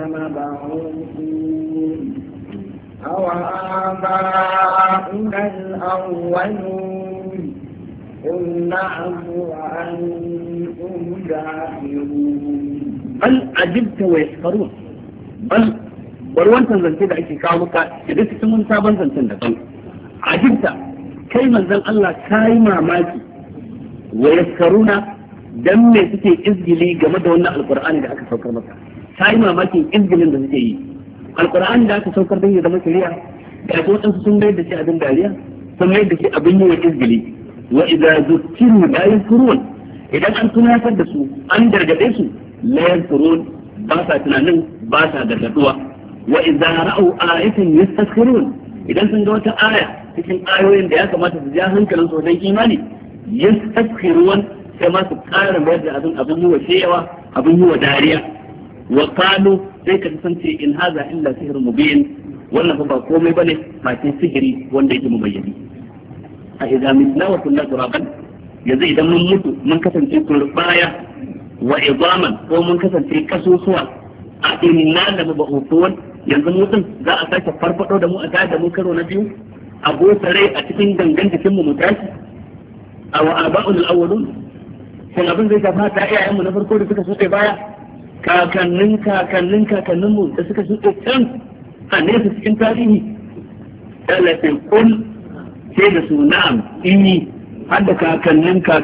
لمبعوثون أو آباؤنا الأولون قل نعم وأنتم داخلون بل عجبت ويسخرون بل barwantan zance da ake kawo maka idan cikin mun sabon zancen da kai ajibta kai manzon Allah kai mamaki wa yaskaruna dan me suke izgili game da wannan alqur'ani da aka saukar maka kai mamakin izgilin da suke yi alqur'ani da aka saukar dan ya zama shari'a da ko wadansu sun mai da shi abin dariya sun mai da shi abin yi wa izgili wa idza zukkiru la yankurun idan an tunatar da su an gargade su la yankurun ba sa tunanin ba sa gargaduwa wa idza ra'u ayatan yastaskhirun idan sun ga wata aya cikin ayoyin da ya kamata su ja hankalin su wajen imani yastaskhirun sai ma su ƙara mayar da abin yi wa shewa abin yi wa dariya wa qalu sai ka kasance in haza illa sihrun mubin wannan ba komai bane face sihiri wanda yake mubayyani a idza mitna wa kunna turaban yanzu idan mun mutu mun kasance turbaya wa idaman ko mun kasance kasusuwa a inna la mab'uthun yanzu mutum za a sake farfado da mu a tada mu karo na biyu a rai a cikin gangan jikin mu tashi a wa aba'ul awwalun sai abin zai shafa ta iyayen mu na farko da suka shuɗe baya kakannin mu da suka shuɗe can a nesa cikin tarihi dalilin kun sai da su na'am inni har da kakannin ku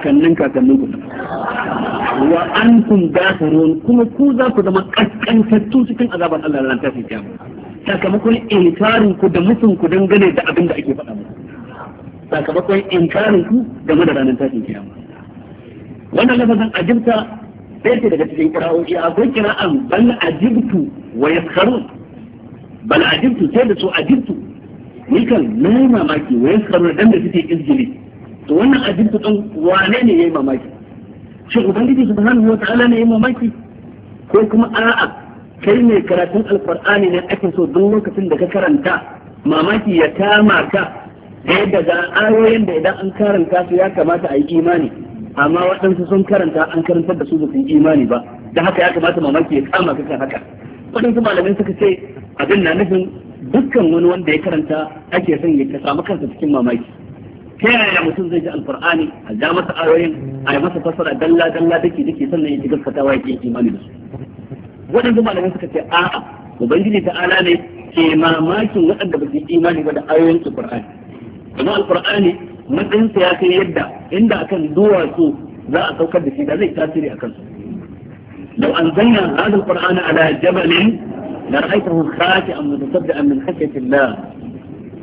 wa antum dasirun kuma ku za ku zama kaskantattu cikin azaban Allah ran tafi kiyama sakamakon inkarin ku da musun ku dangane da abin da ake faɗa muku sakamakon inkarin ku game da ranar tafi kiyama wannan lafazin ajibta sai ce daga cikin kira'o'i akwai kira'an bal ajibtu wa yaskharun bal ajibtu sai da su ajibtu ni kan nayi mamaki wa yaskharun dan da suke izgili to wannan ajibtu din wane ne yayi mamaki shi ubangiji subhanahu wa ta'ala ne yayi mamaki ko kuma a'a kai ne karatun alqur'ani ne ake so duk lokacin da ka karanta mamaki ya kama ka daga ayoyin da idan an karanta su ya kamata a yi imani amma waɗansu sun karanta an karantar da su ba su yi imani ba da haka ya kamata mamaki ya kama ka kan haka waɗansu malamai suka ce abin na nufin dukkan wani wanda ya karanta ake son ya samu kansa cikin mamaki ta yaya mutum zai ji alqur'ani a ja masa ayoyin a yi masa fassara dalla dalla dake sannan ya ji gaskatawa ya ke imani da su waɗansu malamai suka ce a'a ubangiji ta'ala ne ke mamakin waɗanda ba su yi imani ba da ayoyin alqur'ani kuma alqur'ani matsayinsa ya kai yadda inda akan duwatsu za a saukar da shi da zai tasiri akan su لو أنزلنا هذا القرآن على جبل لرأيته خاشعا متصدعا من خشية الله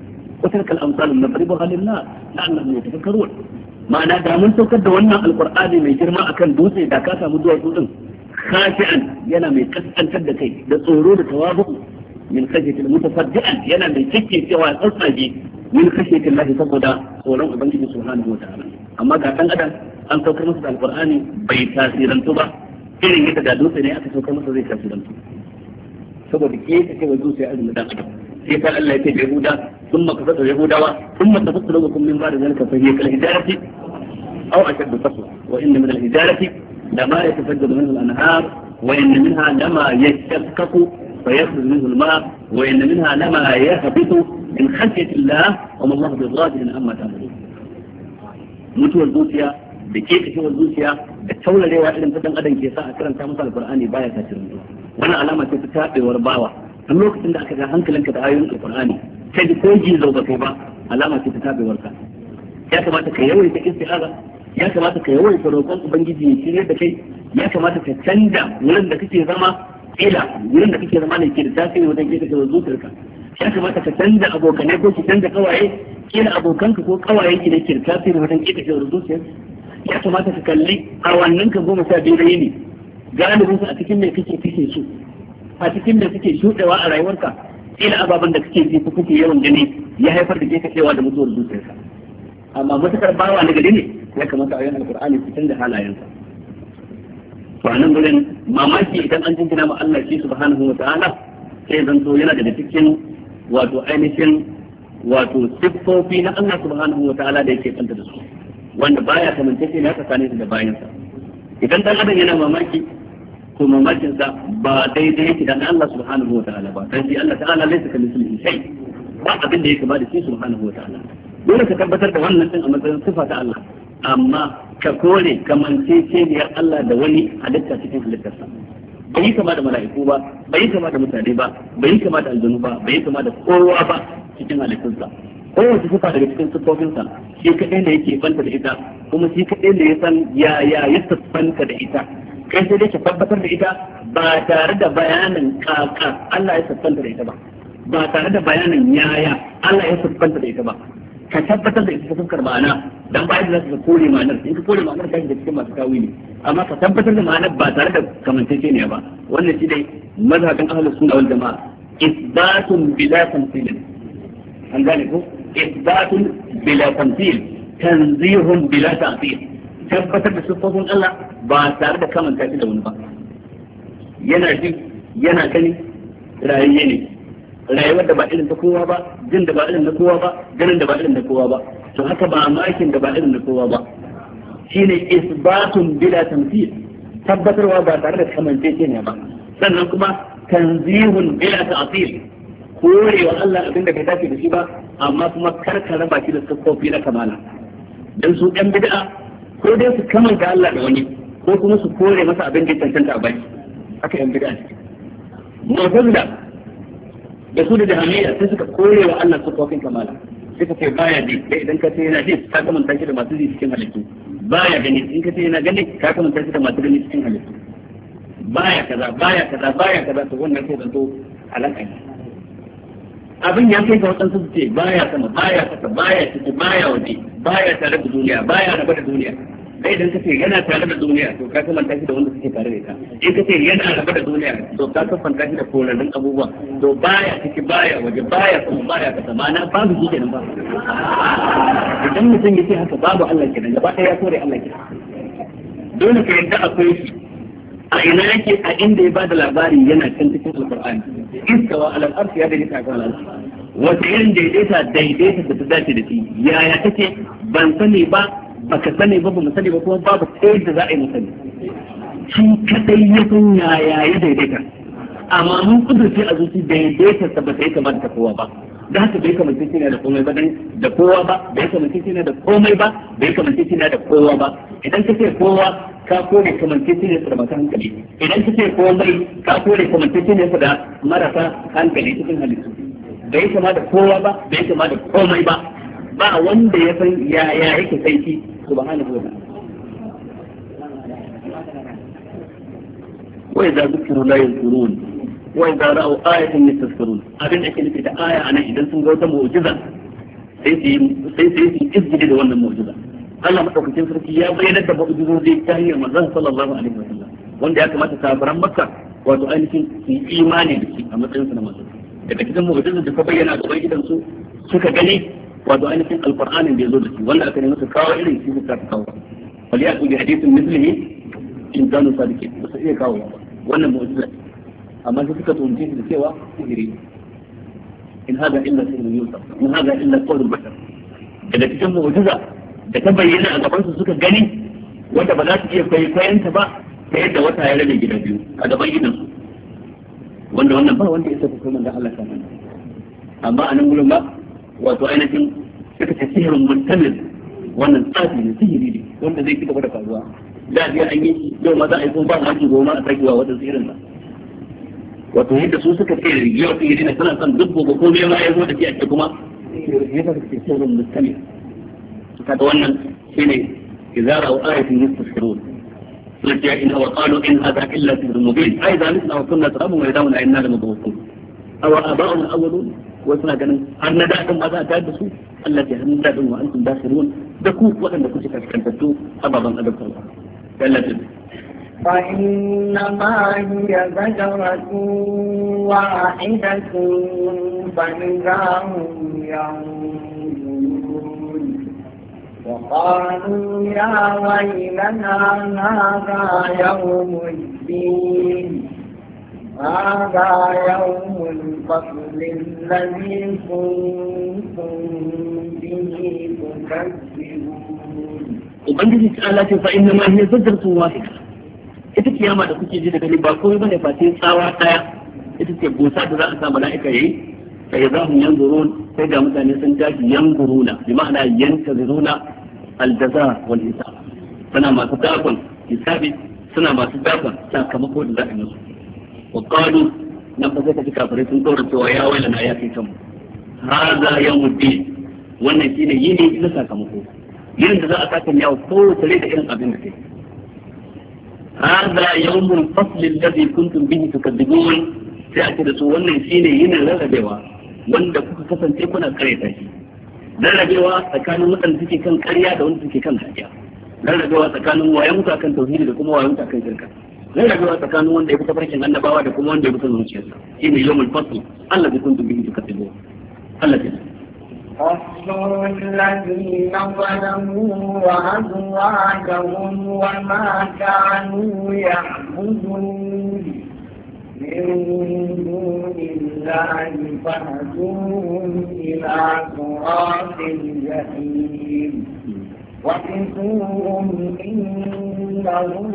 tilka al-amsal nadribuha lin-nas la'annahum yatafakkarun ma'ana da mun saukar da wannan alqur'ani mai girma akan dutse da ka samu duwatsu din khashi'an yana mai kaskantar da kai da tsoro da tawabu min khashyatil mutasaddian yana mai cike cewa tsatsage min khashyatil lahi saboda tsoron ubangiji subhanahu wa ta'ala amma ga dan adam an saukar masa da alqur'ani bai tasirantu ba irin yadda da dutse ne aka saukar masa zai tasirantu saboda ke ta ce wa zuciya irin dan adam sai fa Allah ya ce yahuda thumma kafatu yahudawa thumma tafassara lakum min ba'd zalika fa hiya kal hijarati aw ashaddu qaswa wa inna min al hijarati lama yatafajjaru minhu al anhar wa inna minha lama yashaqqaqu فيخرج منه الماء وإن منها لما يهبط من خشية الله وما الله بغافل عما تعملون mutuwar zuciya da ke kashewar zuciya da taurarewa irin ta dan adam ke sa a karanta masa alqur'ani baya tasirin wannan alama ce ta tabewar bawa duk lokacin da aka ga hankalinka da ayoyin alqur'ani sai da koji zo ba kai ba alama ce ta tabewar ka ya kamata ka yawaita isti'aza ya kamata ka yawaita roƙon ubangiji ya shirye da kai ya kamata ka canja wurin da kake zama ila wurin da kake zama ne ke da tasiri wajen ke kashewar zuciyarka ya kamata ka canja abokanai ko ki canja kawaye kila abokanka ko kawaye ki da ke da tasiri wajen ke kashewar zuciyarka ya kamata ka kalli a wannan ka 12 da yini galibin su a cikin me kake su a cikin me kake shudewa a rayuwarka ila ababan da kake ji ko kake yawan gani ya haifar da ke kashewa da mutuwar zuciyarka amma matakar bawa na gari ne ya kamata a yi alqur'ani su canza halayensa to anan gurin mamaki idan an jinkina ma Allah shi subhanahu wa ta'ala sai zan so yana daga cikin wato ainihin wato siffofi na Allah subhanahu wa ta'ala da yake kanta da su wanda baya kamance shi ne tsakanin da bayansa idan dan adam yana mamaki to mamakin sa ba daidai yake da Allah subhanahu wa ta'ala ba dan shi Allah ta'ala laysa kamithlihi shay ba abin da yake ba da shi subhanahu wa ta'ala dole ka tabbatar da wannan din a matsayin sifa ta Allah amma ka kore kamanceceniyar Allah da wani halitta cikin halittarsa bai yi kama da mala'iku ba bai yi kama da mutane ba bai yi kama da aljanu ba bai yi kama da kowa ba cikin halittarsa kowace sifa daga cikin siffofinsa shi kaɗai da yake banta da ita kuma shi kaɗai da ya san yaya ya siffanta da ita kai sai dai ka tabbatar da ita ba tare da bayanin kaka Allah ya siffanta da ita ba tare da bayanin yaya Allah ya siffanta da ita ba ka tabbatar da ita ta fuskar ma'ana dan ba yadda za ka kore ma'anar in ka kore ma'anar kai da cikin masu tawili amma ka tabbatar da ma'anar ba tare da kamanceceniya ba wannan shi dai mazhabin ahlus sunna wal jamaa isbatun bila tamthil an gane ko isbatun bila tamthil tanzihun bila ta'til tabbatar da sifofin Allah ba tare da kamanta shi da wani ba yana ji yana gani rayuwa ne rayuwar da ba irin ta kowa ba jin da ba irin na kowa ba ganin da ba irin na kowa ba to haka ba makin da ba irin na kowa ba shine isbatun bila tamthil tabbatarwa ba tare da kamanceceniya ba sannan kuma tanzihun bila ta'til korewa Allah abin da bai dace da shi ba amma kuma karkara ba shi da siffofi na kamala dan su ɗan bid'a ko dai su kamanta Allah da wani ko kuma su kore masa abin da ya cancanta a baki haka ɗan bid'a mu'tazila da su da jahiliya sai suka kore wa Allah sifofin kamala suka ce baya ji dai idan ka ce yana ji ka kamanta shi da masu ji cikin halittu baya gani in ka ce yana gani ka kamanta shi da masu gani cikin halittu baya kaza to wannan sai zanto alaka ne abin ya kai ga wadansu su ce baya sama baya kasa baya ciki baya waje baya tare da duniya baya rabu da duniya dai idan kace yana tare da duniya to ka kamanta shi da wanda suke tare da ita in kace yana rabu da duniya to ka kamanta shi da korarrun abubuwa to baya ciki baya waje baya sama baya kasa ma'ana babu shi kenan ba idan mutum yace haka babu Allah kenan gaba ɗaya ya kore Allah kenan dole ka yadda akwai shi a ina yake a inda ya bada labari yana kan cikin alqur'ani istawa alal arshi ya daidaita kan al'arshi wata irin daidaita da ta dace da shi yaya take ban sani ba baka sani ba mu sani ba kuma babu sai da za a yi mu sani shi kadai ya san yaya ya daidaita amma mun kudurce a zuci daidaita ta ba ta yi kamar ta kowa ba da haka bai kamar cikin da komai ba da kowa ba bai kamar cikin da komai ba bai kamar cikin da kowa ba idan kace kowa ka kore kamar cikin da masu hankali idan kace komai ka kore kamar cikin da marasa hankali cikin halittu bai kama da kowa ba bai kama da komai ba ba wanda ya san yaya yake sai shi subhanahu wa ta'ala wa idza dhukiru la yanzurun wa idza ra'u ayatan yastasirun abin da ke nufi da aya anan idan sun ga wata mu'jiza sai su izgide da wannan mu'jiza Allah madaukakin sarki ya bayyana da mu'jizozi ta hanyar manzon sallallahu alaihi wasallam wanda ya kamata kafiran Makka wato ainihin su yi imani da shi a matsayin sa na manzo daga cikin mu'jizar da ka bayyana ga gidan su suka gani wato ainihin alqur'anin da yazo da shi wanda aka nemi su kawo irin shi suka kawo wal ya'tu bi hadithin mithlihi in kanu sadiqin ba su iya kawo wannan mu'jiza amma sai suka tunce shi da cewa sihiri in hada illa sihrun yusuf in hada illa qawlul bashar daga cikin mu'jiza da ta bayyana a gaban su suka gani wanda ba za su iya kwaikwayanta ba ta yadda wata ya rabe gida biyu a gaban gidan su wanda wannan ba wanda ya saka kuma da Allah kan amma a nan gurin ba wato ainihin suka ce sihirin mustamil wannan tsafi ne sihiri ne wanda zai ci gaba da faruwa da biya an yi yau ma za a yi kuma ba ma ci goma a tsakiwa wata sihirin ba wato yadda su suka ce yau sihiri ne suna son duk gobe ko ma ya zo da shi a ce kuma ya saka ce sihirin mustamil kaga wannan shine idza ra'u ayatin yastasirun lakiya in wa qalu in hadha illa sihrun mubin ai da misna wa kunna tarabu wa yadawna inna lamudawwun aw aba'un awwalun wa suna ganin har na dadin ma za ta da su Allah ya hannu dadin wa antum dakhirun da ku wadanda kuke kaskantattu ababan adabtarwa Allah ya فإنما هي زجرة واحدة فإذا هم ينظرون وقالوا يا ويلنا هذا يوم الدين هذا يوم الفصل الذي كنتم به تكذبون ubangiji ta Allah ce fa inna ma hiya zajratun wahida ita kiyama da kuke ji da gani ba komai bane face tsawa daya ita ce busa da za a sa mala'ika yayi sai za mu yanzurun sai ga mutane sun tashi yanzuruna bi ma'ana yantaziruna aljaza wal hisab suna masu dakon hisabi suna masu dakon sakamako da za a yi musu wa qalu nan fa sai ka ji kafirai sun tsora cewa ya wailana ya kai kanmu hadha yawmuddin wannan shine yini na sakamako yin da za a saka yawo ko tare da irin abin da kai hada yawmul fasl alladhi kuntum bihi tukadzibun sai ake da su wannan shine yin rarrabewa wanda kuka kasance kuna kareta shi rarrabewa tsakanin wadanda suke kan ƙarya da wanda suke kan gaskiya rarrabewa tsakanin wayan mutu kan tauhidi da kuma wayan mutu kan shirka rarrabewa tsakanin wanda ya fi tafarkin annabawa da kuma wanda ya fi son zuciyarsa shine yawmul fasl alladhi kuntum bihi tukadzibun Allah ya احشروا الذين ظلموا وأزواجهم وما كانوا يعبدون من دون الله فاهدوهم إلى صراط الجحيم وقفوهم إنهم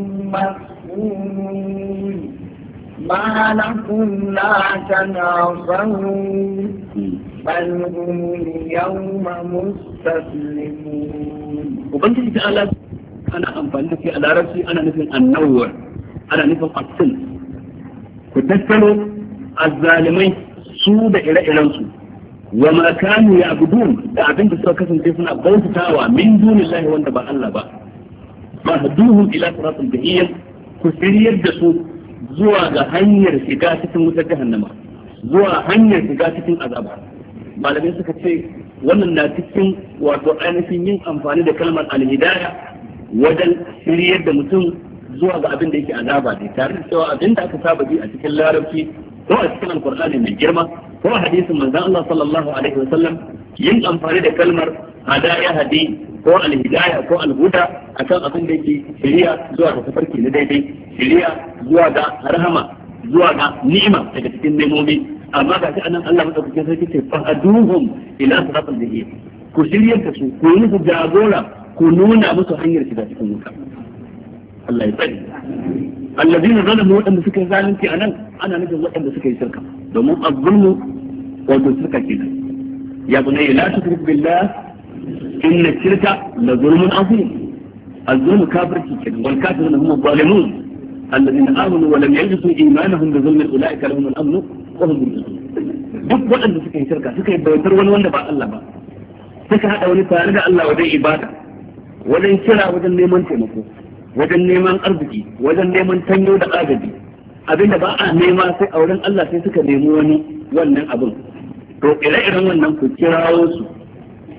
مسؤولون ما لكم لا تناصرون بل هم اليوم مستسلمون وبنتي تعالى أنا أنفعل في العربي أنا نفهم النوع أنا نفهم السن كتسلوا الظالمين سود إلى إلانسو وما كانوا يعبدون أبين بسوا كسن تسنا بوت تاوى من دون الله وانتبع الله با فهدوهم إلى صراط الجحيم كسرية جسود zuwa ga hanyar shiga cikin wutar jahannama zuwa hanyar shiga cikin azaba malamai suka ce wannan na cikin wato ainihin yin amfani da kalmar alhidaya wajen shiryar da mutum zuwa ga abin da yake azaba ne tare da cewa abin da aka saba ji a cikin larabci ko a cikin alkur'ani mai girma ko a hadisin manzon Allah sallallahu alaihi wasallam yin amfani da kalmar hadaya hadi ko alhidaya ko alhuda akan abin da yake shiriya zuwa ga tafarki na daidai shiriya zuwa ga rahama zuwa ga ni'ima daga cikin nemomi amma ga shi anan Allah madaukakin sarki ce fahaduhum ila siratal jahim ku shiryar da su ku yi musu jagora ku nuna musu hanyar shiga cikin wuta Allah ya tsare alladina zalamu wadanda suka yi zalunci anan ana nufin wadanda suka yi shirka domin azzulmu wato shirka kenan ya bunayya la tushrik billah inna shirka la zulmun azim الظلم كافر كده والكافرون هم الظالمون الذين آمنوا ولم يلبسوا إيمانهم بظلم أولئك لهم الأمن وهم مهتدون duk waɗanda suka yi shirka suka yi bautar wani wanda ba Allah ba suka haɗa wani tare da Allah wajen ibada wajen kira wajen neman taimako wajen neman arziki wajen neman tanyo da agaji abinda ba a nema sai a wurin Allah sai suka nemi wani wannan abin to ire-iren wannan ku kirawo su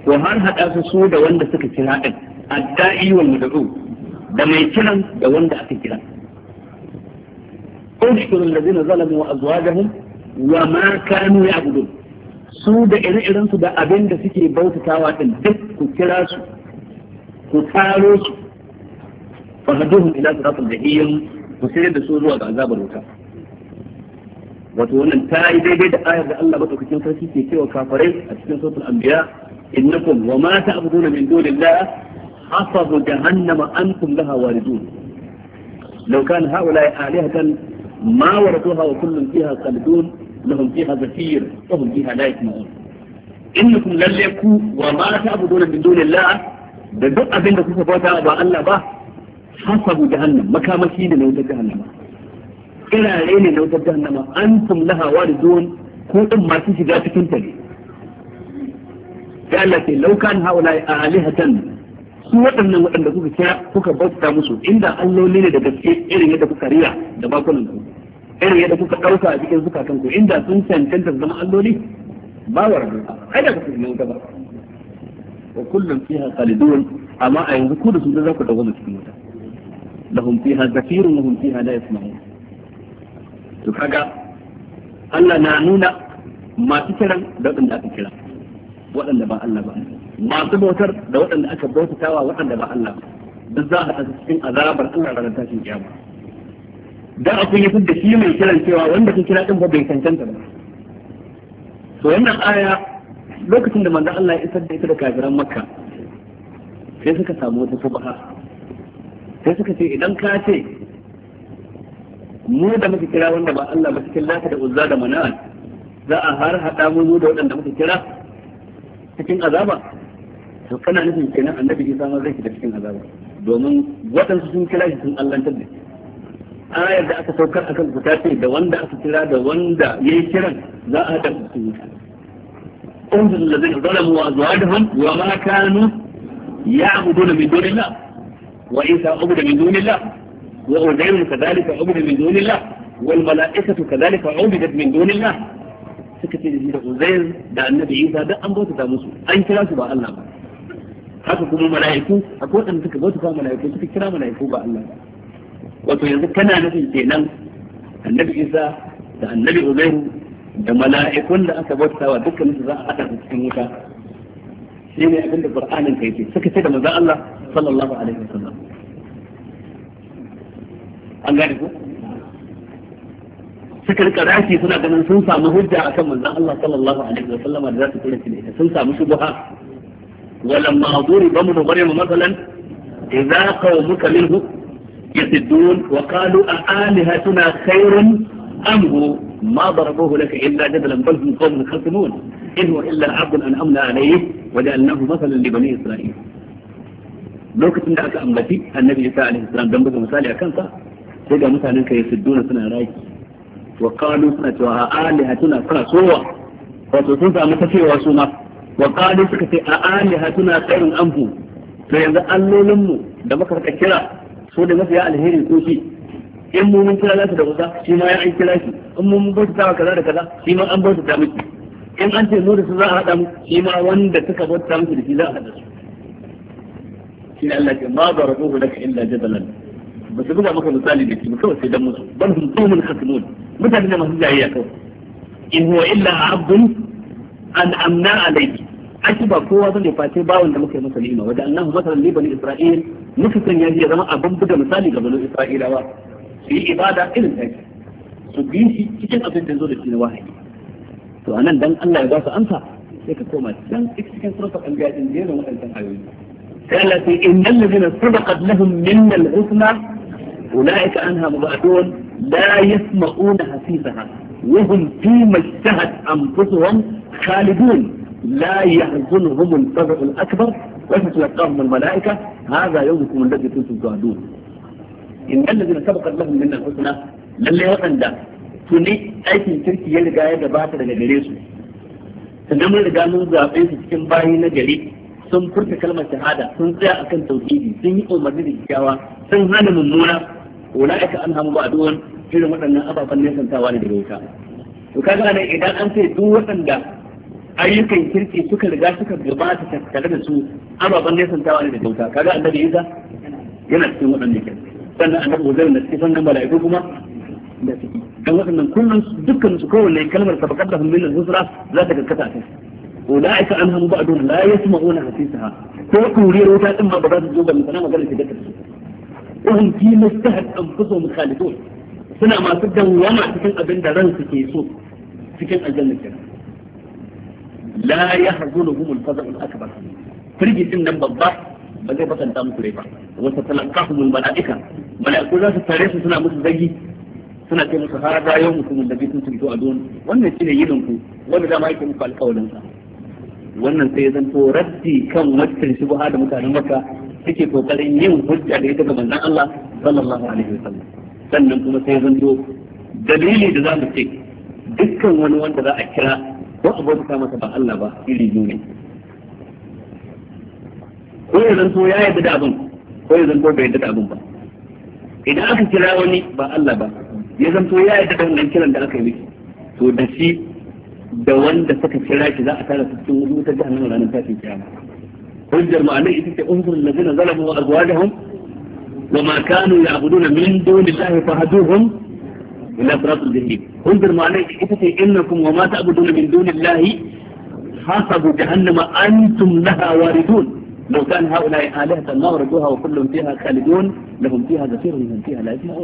ko har hada su da wanda suka kira din adda'i wal mud'u da mai kiran da wanda aka kira ushkuru alladhina zalamu wa azwajahum wa ma kanu ya'budun su da ire-iren su da abin da suke bautatawa din duk ku kira su ku taro su fa haduhum ila siratal jahim ku sai da su zuwa ga azabar wuta wato wannan ta yi daidai da ayar da Allah madaukakin sarki ke cewa kafirai a cikin suratul anbiya innakum wa ma ta'buduna min dunillah hasabu jahannama antum laha waridun law kana haula'i alihatan ma waratuha wa kullun fiha khalidun lahum fiha zafir wa hum fiha la yasma'un innakum lallaku wa ma ta'buduna min dunillah da duk abin da kuka bauta ba Allah ba hasabu jahannam makamashi ne na wutar jahannama kirare ne na wutar jahannama antum laha waridun ko din masu shiga cikin ta ne sai Allah ce law kan haula alihatan su waɗannan waɗanda kuka kira kuka bauta musu inda alloli ne da gaske irin yadda kuka riya da bakunan ku irin yadda kuka ɗauka a cikin zukatan ku inda sun cancanta zama alloli ba wa rabu ai da kuka ne ba wa kullum fiha khalidun amma a yanzu ku da su za ku dawo cikin wuta lahum fiha zafirun wa hum fiha la yasma'un to kaga Allah na nuna masu kiran da waɗanda aka kira waɗanda ba Allah ba masu bautar da waɗanda aka bautatawa waɗanda ba Allah ba duk za a tafi cikin azabar Allah ranar tashin kiyama dan akwai yafi da shi mai kiran cewa wanda ka kira din ba bai cancanta ba to wannan aya lokacin da manzon Allah ya isar da ita da kafiran Makka sai suka samu wata subha sai suka ce idan ka ce mu da muka kira wanda ba Allah ba cikin Lata da Uzza da Manat za a har hada mu da waɗanda muka kira cikin azaba to kana nufin kenan annabi Isa ma zai shiga cikin azaba domin waɗansu sun kira shi sun allantar da ayar da aka saukar akan ku ta ce da wanda aka kira da wanda yayi kiran za a hada su cikin unzil ladina zalamu wa azwajuhum wa ma kanu ya'buduna min dunillah wa Isa ubuda min dunillah وأزير كذلك عبد من دون الله والملائكة كذلك عبدت من دون الله سكت da Uzair da Annabi Isa da an bauta musu an kira su ba Allah ba haka kuma mala'iku akwai wanda suka bauta mala'iku suka kira mala'iku ba Allah ba wato yanzu kana nufin kenan Annabi Isa da Annabi Uzair da mala'ikun da aka bauta wa dukkan su za a hada su cikin wuta shi ne abinda Qur'anin kai ce suka ce da manzon Allah sallallahu alaihi wasallam an gane ko suka rika rashi suna ganin sun samu hujja akan manzon Allah sallallahu alaihi wa sallama da za su kula da ita sun samu shubha walamma duriba min maryam masalan idza qawmuka minhu yasiddun wa qalu a alihatuna khairun am hu ma darabuhu laka illa jadalan bal hum qawmun khasimun in huwa illa abdun an'amna alayhi wa ja'alnahu masalan li bani isra'il lokacin da aka ambaci annabi Isa alaihi salam dan buga misali akan sa sai ga mutanen ka yasudduna suna raki wa qalu suna cewa alihatuna suna sowa wato sun samu ta cewa su ma wa qalu suka ce alihatuna khairun amhu to yanzu allolin mu da muka rika kira so da mafiya alheri ko shi in mu mun kira zasu da wuta shi ma ya an kira shi in mun bauta kaza da kaza shi ma an bauta miki in an ce mu da su za a hada mu shi ma wanda suka bauta miki da shi za a hada su shi ne Allah ke ma barabuhu laka illa jadalan ba su buga maka misali da shi kawai sai dan musu bal hum qawmun khasimun mutane ne masu jayayya kawai in huwa illa abdun an amna alayhi aki ba kowa bane face bawon da muka yi masa ni'ima wanda annahu masalan li bani isra'il muka sanya shi ya zama abin buga misali ga bani isra'ilawa su yi ibada irin ta su bi shi cikin abin da zo da shi na wahayi to anan dan Allah ya ba su amsa sai ka koma can cikin suratul anbiya din da wannan ayoyi قالت إن الذين سبقت لهم منا الحسنى أولئك عنها مبعدون لا يسمعون حسيسها وهم فيما اشتهت أنفسهم خالدون لا يحزنهم الفزع الأكبر وتتلقاهم الملائكة هذا يومكم الذي كنتم توعدون إن الذين سبقت لهم منا الحسنى للي وقندا تني أيكم تركي يلقى يدبات لجريسو سنمر لقانون زابين سكين باهي نجري sun furta kalmar shahada sun tsaya akan tauhidi sun yi umarni da kyakkyawa sun hana mummuna ulaika an hamu ba'duwan irin waɗannan ababen nesantawa ne daga wuta to kaga nan idan an ce duk waɗanda ayyukan kirki suka riga suka gabata tattare da su ababen nesantawa ne da kyauta kaga annabi Isa yana cikin waɗannan kenan sannan annabi Uzair da cikin sannan mala'iku kuma da ciki dan waɗannan kullun dukkan su kowanne kalmar sabaqat lahum min al-husra za ta gaskata ta ulaika anhum ba'dun la yasma'una hasisaha ko kuriyar wuta din ma ba za su zo ga mutana magana ta gaskata su wahum fi mustahat anfusuhum khalidun suna masu dawwama cikin abin da ransu ke so cikin aljanna kenan la yahzunuhum al-faza'u al-akbar firgitin nan babba ba zai bakanta musu rai ba wata talaqahum al-mala'ika mala'iku za su tare su suna musu zagi suna ce musu har da yau mutumin da bisun tunto a don wannan shine yinin ku wanda dama yake muku alƙawarin sa wannan sai ya zanto raddi kan waccan shubha da mutanen Makka suke kokarin yin hujja da ita ga manzon Allah sallallahu alaihi wasallam sannan kuma sai ya zanto dalili da za mu ce dukkan wani wanda za a kira ko abota masa ba Allah ba iri biyu ne ko ya zanto ya yarda da abin ko ya zanto bai yarda da abin ba idan aka kira wani ba Allah ba ya zanto ya yarda da wannan kiran da aka yi miki to da shi da wanda suka kira shi za a tara su cikin wutar jahannama ranar tashin kiyama hujjar ma'anar ita ce unzur allazina zalamu wa azwajuhum wa ma kanu ya'buduna min dunillahi fahduhum ila siratil jahim hujjar ma'anar ita ce innakum wa ma ta'buduna min dunillahi hasabu jahannama antum laha waridun لو كان هؤلاء آلهة ما وردوها وكلهم فيها خالدون لهم فيها زفير وهم فيها لا يسمعون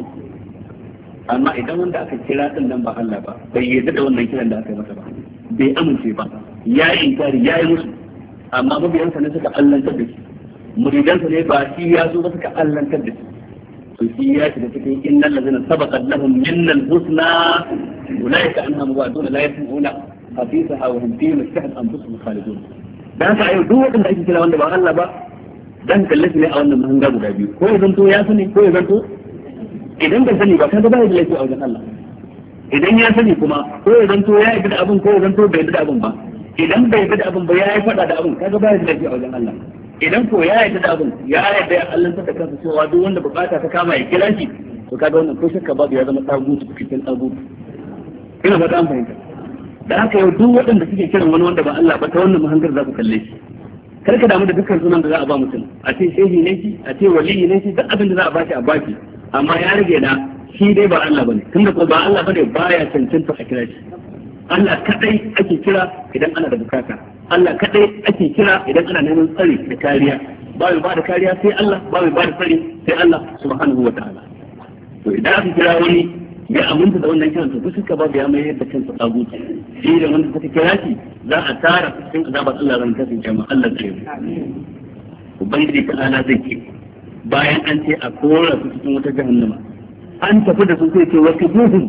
amma idan wanda aka kira din nan ba Allah ba bai yarda da wannan kiran da aka yi masa ba bai amince ba ya yi inkari ya yi musu amma mabiyansa ne suka allantar da shi muridansa ne ba shi ya zo ba suka allantar da shi to shi ya shiga cikin innal ladzina sabaqat lahum minnal husna ulaika anha mubaduna la yasma'una hafisaha wa hum fi mustahad anfusuhum khalidun dan haka yau duk wanda ake kira wanda ba Allah ba dan kalle shi ne a wannan mahanga guda biyu ko ya zanto ya sani ko ya zanto idan bai sani ba kaga ba da laifi a wajen Allah idan ya sani kuma ko ya zanto ya yi da abin ko ya zanto bai da abin ba idan bai yi da abin ba ya yi fada da abin kaga ba da laifi a wajen Allah idan ko ya yi da abin ya yarda ya Allah ta kansa cewa duk wanda bukata ta kama ya kira shi to kaga wannan ko shakka babu ya zama tagutu cikin tagutu ina fata an fahimta da haka yau duk waɗanda suke kiran wani wanda ba Allah ba ta wannan mahangar za ku kalle shi kar ka damu da dukkan sunan da za a ba mutum a ce shehi ne shi a ce waliyi ne shi duk abin da za a ba shi a baki amma ya rage da shi dai ba Allah bane tunda ko ba Allah bane baya cancanta a kira shi Allah kadai ake kira idan ana da bukata Allah kadai ake kira idan ana neman tsari da kariya ba mai ba da kariya sai Allah ba mai ba da tsari sai Allah subhanahu wa ta'ala to idan aka kira wani ya aminta da wannan kiran to suka ba ya mai yadda kansa tsaguci shi da wanda suka kira shi za a tara cikin azabar Allah ran kasin jama'a Allah zai yi ubangiji ta ana zai ke bayan an ce a kora su cikin wata jahannama an tafi da su sai ce wasu duhun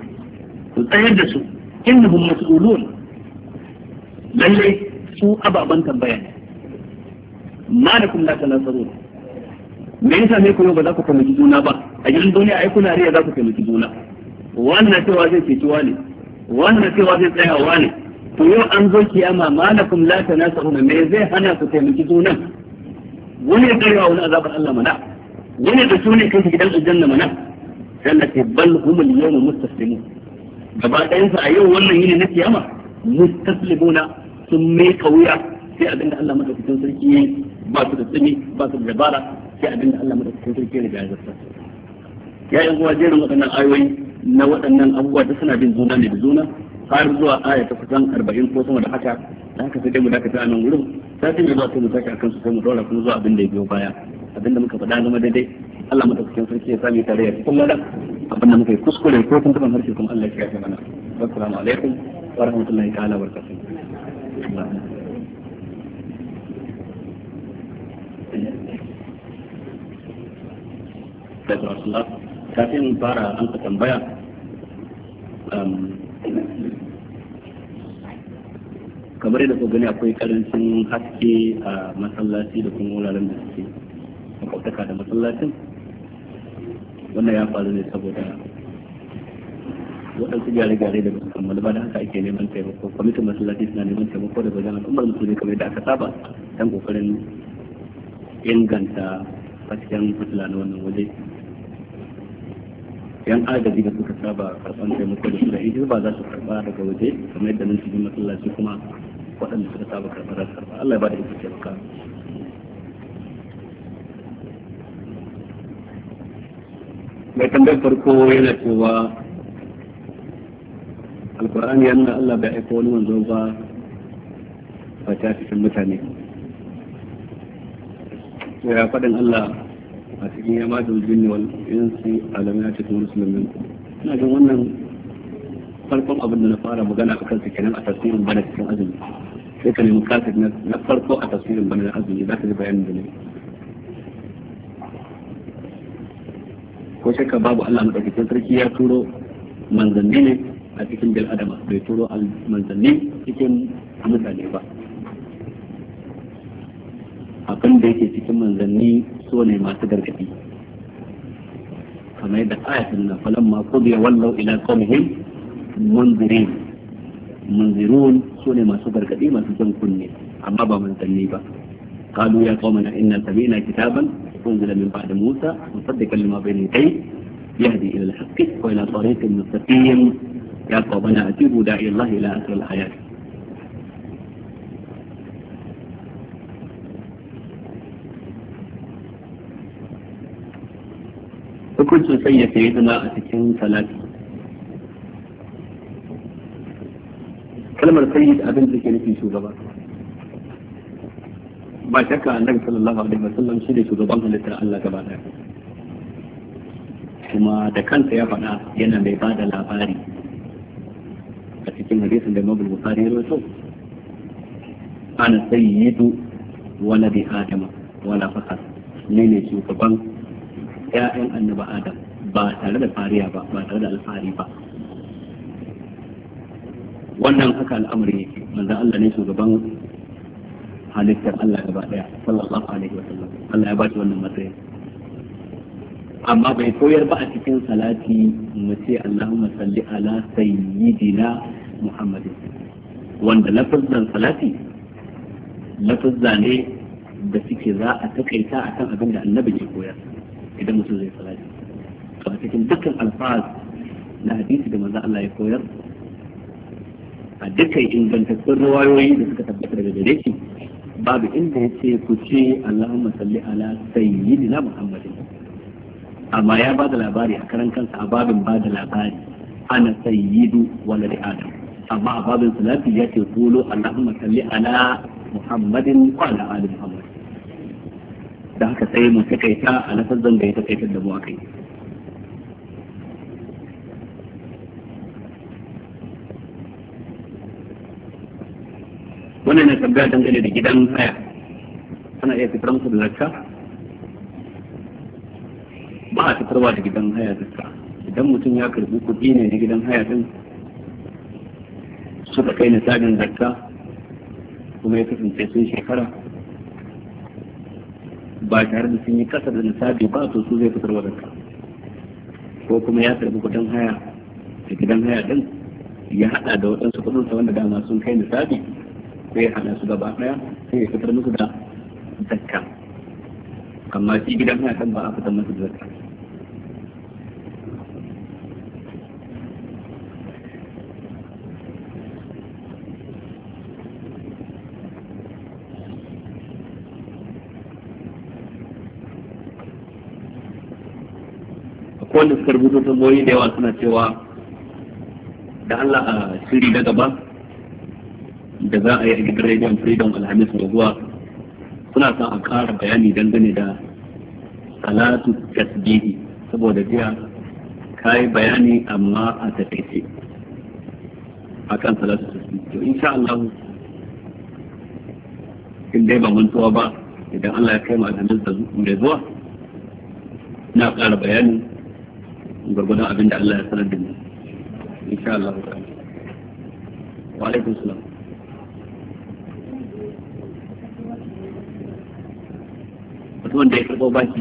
su tsayar da su innahum mas'ulun lalle su ababan tambaya ne malakum la tanasarun me yasa ne ku ba za ku taimaki juna ba a gidan duniya ai kuna riya za ku taimaki juna wannan cewa zai ceci wani wannan cewa zai tsaya wani to yau an zo kiyama malakum la tanasarun me zai hana ku taimaki juna wani ya karewa wani azabar Allah mana wani da su ne kai gidan aljanna mana sallati bal humul yawma mustaslimun gaba ɗayan su a yau wannan yini na kiyama mustaslimuna sun mai kauya sai abinda Allah madaukakin sarki ba su da tsimi ba su da dabara sai abinda Allah madaukakin sarki ya ga zarta ya yi zuwa jerin waɗannan ayoyi na waɗannan abubuwa da suna bin juna ne da juna har zuwa aya ta kusan 40 ko sama da haka da haka sai dai mu dakata a nan wurin sai mu zuwa sai mu sake akan su sai mu dora kuma zuwa abin da ya biyo baya abin da muka faɗa zama daidai Allah madaukakin sarki ya sami tare ya cikin ladan abin da muka yi kuskure ko kun taɓa harshe kuma Allah ya kiyaye mana assalamu alaikum wa rahmatullahi ta'ala wa barakatuh kafin fara an ka tambaya kamar yadda ku gani akwai karancin haske a masallaci da kuma wuraren da suke makwabtaka da masallacin wannan ya faru ne saboda waɗansu gyare-gyare da basu kammala ba da haka ake neman taimako kwamitin masallaci suna neman taimako daga wajen al'ummar musulmi kamar yadda aka saba dan kokarin inganta hasken fitila na wannan waje yan agaji da suka saba karɓar taimako da su da ba za su karɓa daga waje kamar yadda nan cikin masallaci kuma waɗanda suka saba karɓar karɓa Allah ya ba da ita ce maka. Mai tambayar farko yana cewa alkur'ani ya nuna Allah bai aika wani manzo ba fata cikin mutane. Ya faɗin Allah a cikin yama da jinni wal insi alamina cikin musulmin. Ina jin wannan farkon abin da na fara magana a kansa kenan a tafsirin bana cikin azumi. Sai ka nemi kasir na farko a tafsirin bana na azumi za ka ji bayanin da ne. Ko shakka babu Allah madaukakin sarki ya turo manzanni ne a cikin bil adama bai turo manzanni cikin mutane ba. Abin da yake cikin manzanni so ne masu gargadi kamar yadda ayatin na falamma qudiya wallau ila qawmihim munzirun so ne masu gargadi masu jan kunne amma ba manzanni ba. قالوا يا قومنا إنا سمعنا كتابا أنزل من بعد موسى مصدقا لما بين يديه يهدي إلى الحق وإلى طريق مستقيم يا قومنا أجيبوا داعي الله إلى آخر الآيات. وكنت سيدنا أتكين ثلاثة كلمة سيد أبن ذكي في شوغبا ba shakka annabi sallallahu alaihi wasallam shi ne shugaban halittar Allah gaba daya kuma da kansa ya faɗa yana mai bada labari a cikin hadisin da Imam Bukhari ya rawaito ana sayyidu waladi adama wala fakhar ne shugaban ƴaƴan annabi Adam ba tare da fariya ba tare da alfahari ba. Wannan haka al'amari yake manzo Allah ne shugaban halittar Allah gaba daya sallallahu alaihi wa sallam. Allah ya ba shi wannan matsayin amma bai koyar ba a cikin salati mu ce Allahumma salli ala sayyidina Muhammadin wanda lafazan salati lafazza ne da suke za a takaita akan abin da annabi ke koyar idan mutum zai salati. To a cikin dukkan alfaz na hadisi da manzo Allah ya koyar a dukkan ingantattun riwayoyi da suka tabbata daga gare shi babu inda ya ce ku ce Allahumma salli ala sayyidina Muhammadin amma ya ba da labari a karan kansa a babin ba da labari ana sayyidu walad Adam amma a babin salati ya ce kulu Allahumma salli ala Muhammadin wa ala ali Muhammad. Da haka sai mu takaita a lafazan da ya takaitar da mu akai. Wannan ne tambaya dangane da gidan haya ana iya fitar musu da zakka? Ba a fitarwa da gidan haya zakka. Idan mutum ya karbi kuɗi ne na gidan haya din suka kai nisabin zakka kuma ya kasance sun shekara ba tare da sun yi kasa da nisabi ba to su zai fitarwa zakka. Ko kuma ya karbi kuɗin haya da gidan haya din ya hada da waɗansu kuɗinsa wanda dama sun kai nisabi sai ya hada su gaba daya sai ya fitar musu da zakka amma shi gidan haya kan ba a fitar musu da zakka. Akwai wanda suka rubuta tambayoyi da yawa suna cewa da Allah a shiri na gaba da za a yi a gidan rediyon freedom alhamis mai zuwa suna son a ƙara bayani dangane da salatu tasbihi saboda jiya ka yi bayani amma a takaice akan salatu tasbihi. To insha Allah in dai ba mantuwa ba idan Allah ya kai mu alhamis da mai zuwa na ƙara bayani gwargwadon abin da Allah ya sanar da mu insha Allah. Wa alaikum salam. Wanda ya karɓo baki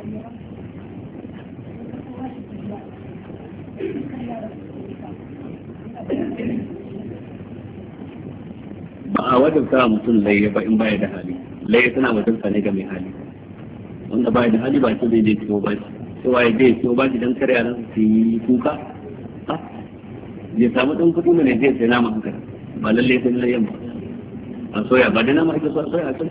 ba a wajen sa mutum laye ba in baya da hali. Laye tana wajen sa ne ga mai hali wanda baya da hali ba ce zai je ciwo baki cewa ya je ciwo baki don kare yaran su yi kuka ya samu ɗan kuɗi mai zai sai nama hankali ba lallai sai layen ba a soya ba da nama ake so a soya a can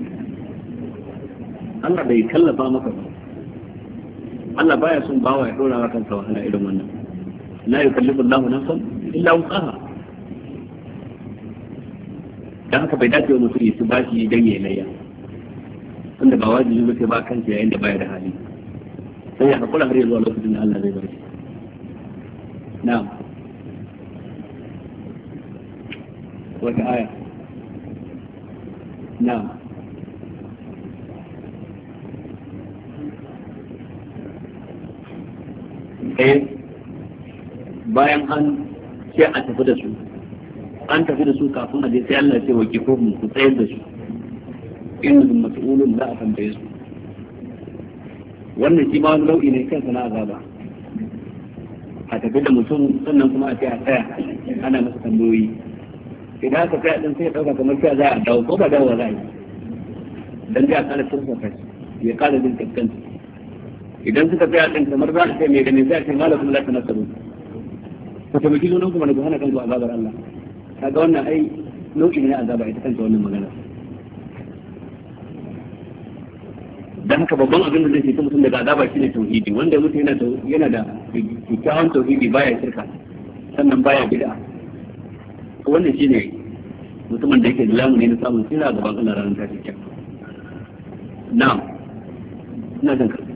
Allah bai kallafa maka ba Allah baya son bawa ya dora wa kansa wahala irin wannan la yukallifu Allahu nafsan illa wus'aha dan haka bai dace wa mutum ya ci bashi dan ya layya tunda ba wajibi ba sai ba kansa yayin da baya da hali sai ya hakura har zuwa lokacin da Allah zai bar shi na'am wata aya na'am bayan an ce a tafi da su an tafi da su kafin a je sai Allah ce wa kifofin ku tsayar da su in mas'ulun za a tambaye su wannan shi ma wani nau'i ne kansa na azaba a tafi da mutum sannan kuma a ce a tsaya ana masa tambayoyi idan aka tsaya din sai ya dauka kamar cewa za a dawo ko ba dawo za a yi dan dai a kara turfa ya kara jin kaskanta idan suka tsaya din kamar za a ce mai gani sai a ce malakum la tanasaru ku tabbaki zuwan kuma da ku hana kanku azabar Allah kaga wannan ai nau'i ne azaba ita kanta wannan magana dan haka babban abin da zai fita mutum daga azaba shine tauhidi wanda mutum yana da kyakkyawan tauhidi baya shirka sannan baya bid'a wannan shine mutumin da yake da lamu ne na samun sira gaban Allah ranar tashi kiyama na'am ina jin ka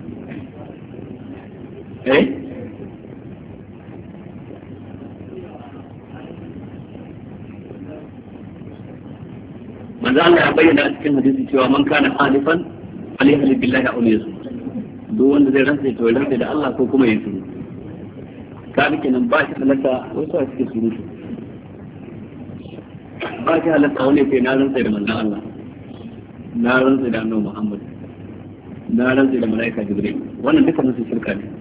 manzo Allah ya bayyana a cikin hadisi cewa man kana halifan alayhi billahi aw yasud duk wanda zai rantsa to ya rantsa da Allah ko kuma ya suru ka kenan ba shi halatta wasu a cikin surutu ba shi halatta wani sai na rantsa da manzo Allah na rantsa da annabi Muhammad na rantsa da malaika Jibril wannan duka musu shirka ne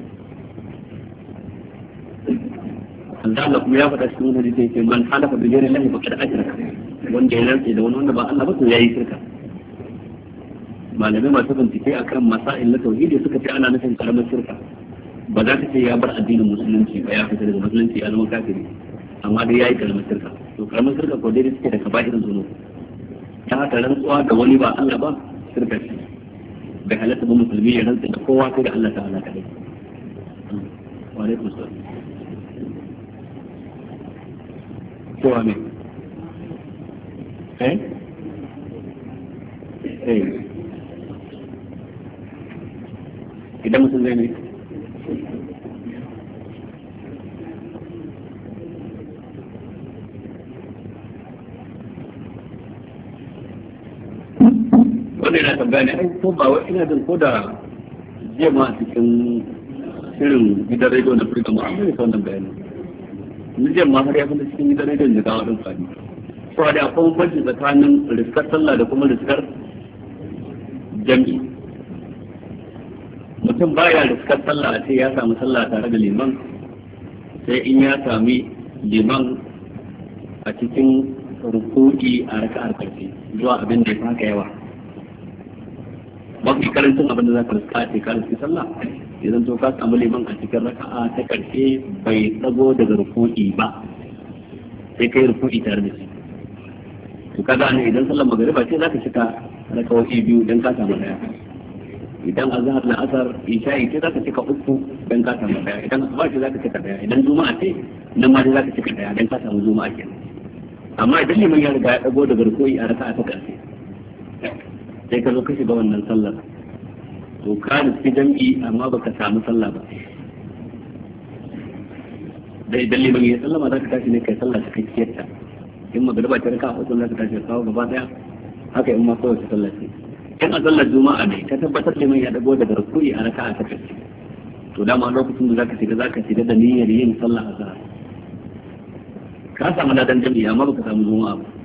Allah kuma ya faɗa cikin hadisi yake man halafa bi ghairi Allah faqad ashraka wanda ya rantsa da wani wanda ba Allah ba to yayi shirka malamai masu bincike akan masail na tauhidi suka ce ana nufin karamar shirka ba za ka ce ya bar addinin musulunci ba ya fita daga musulunci ya zama kafiri amma dai yayi karamar shirka to karamar shirka ko dai suke da kaba'irin zunubi ta haka rantsuwa da wani ba Allah ba shirka ce bai halatta ba musulmi ya rantsa da kowa ko da Allah ta'ala kadai wa alaikum salam kowa ne idan mutum zai ne wanda yana tambaya ne ai ko ba wai ina jin ko da jiya ma a cikin shirin gidan rediyo na Afirka mu an yi wannan bayanin ni jiya ma har ya fi cikin gidan rediyon da kawo ɗin fadi to da akwai bambanci tsakanin riskar sallah da kuma riskar jami'i mutum baya riskar sallah a ce ya samu sallah tare da liman sai in ya sami liman a cikin rukuki a raka'ar karshe zuwa abin da ya faka yawa mafi karancin abin da za ka riska a cikin riski sallah idan to ka samu liman a cikin raka'a ta karshe bai tsago daga rukuki ba sai kai rukuki tare da shi to kaga ne idan sallar magariba ce za ka cika raka'o'i biyu dan ka samu daya idan azhar na asar isha'i ce zaka cika uku dan ka samu daya idan asuba ce zaka cika daya idan juma'a ce nan ma zaka cika daya dan ka samu juma'a kenan amma idan liman ya riga ya dago daga ruku'i a raka'a ta karshe sai ka zo ka shiga wannan sallar to ka nufi jam'i amma baka samu sallah ba da idan liman ya sallama zaka tashi ne kai sallah ta kakkiyar ta in magariba ta raka'a uku zaka tashi kawo gaba daya haka in ma kowace sallah ce in a sallar juma'a ne ka tabbatar da mai ya dago daga rukuni a raka'a ta karshe to dama lokacin da zaka shiga da niyyar yin sallah azhar ka samu ladan jami'a amma baka samu juma'a ba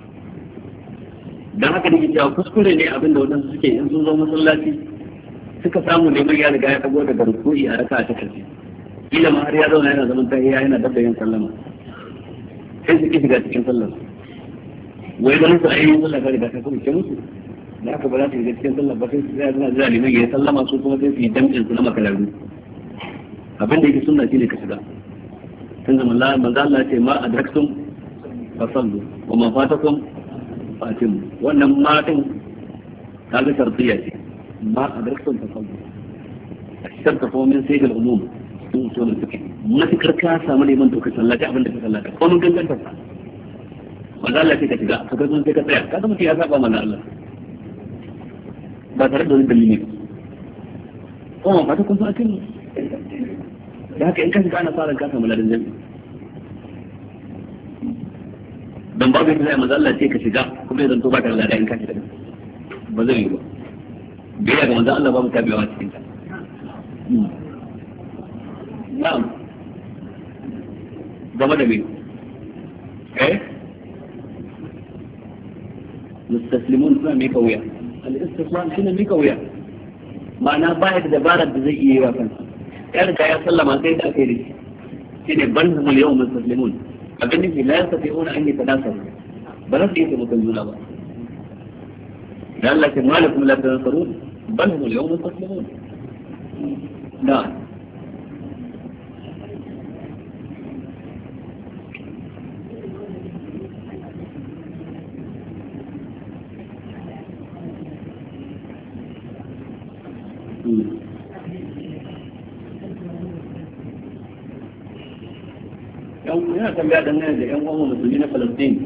dan haka ne cewa kuskure ne abin da wadansu suke in sun zo masallaci suka samu neman ya riga ya dago daga rukuni a raka'a ta karshe kila ma har ya zauna yana zaman tahiyya yana dabda yin sallama sai su ki shiga cikin sallar wai ganin su ayyukan sallah ka riga ka kuma ke musu da aka ba za su yi cikin sallah ba sai su tsaya suna jira liman ya sallama su kuma sai su yi damcin su na makalaru abin da yake sunna shine ka shiga tun da manzo Allah ce ma adraktum fasallu wa ma fatakum fatim. Wannan ma din kaga shartiya ce, ma adraktum fasallu. Sharta ko min sai da umum sun so da suke matukar ka samu neman to ka sallata abin da ka sallata ko mun ganganta sa manzo Allah sai ka shiga ka ga sun sai ka tsaya ka ga mutum ya saba manzo Allah ba tare da wani dalili ko ma fata kun san akin da haka in ka shiga ana fara ka samu ladan jami'i dan babu yadda manzo Allah sai ka shiga kuma ya zanto ba ka ladan in ka shiga ba zai yi ba bai ga manzo Allah ba mu tabiwa cikin ta na'am game da me mustaslimun suna mika wuya al-istislam shine mika wuya ma'ana baya da dabarar da zai iya yi wa kansa ya riga ya sallama sai da aka yi dashi shine ban humul yawm mustaslimun abin da la yastati'una an yatanasaru ba za su yi taimakon juna ba da Allah ke malakum la tanasarun ban humul yawm mustaslimun na'am yana tambaya dangane da yan uwan musulmi na Palestine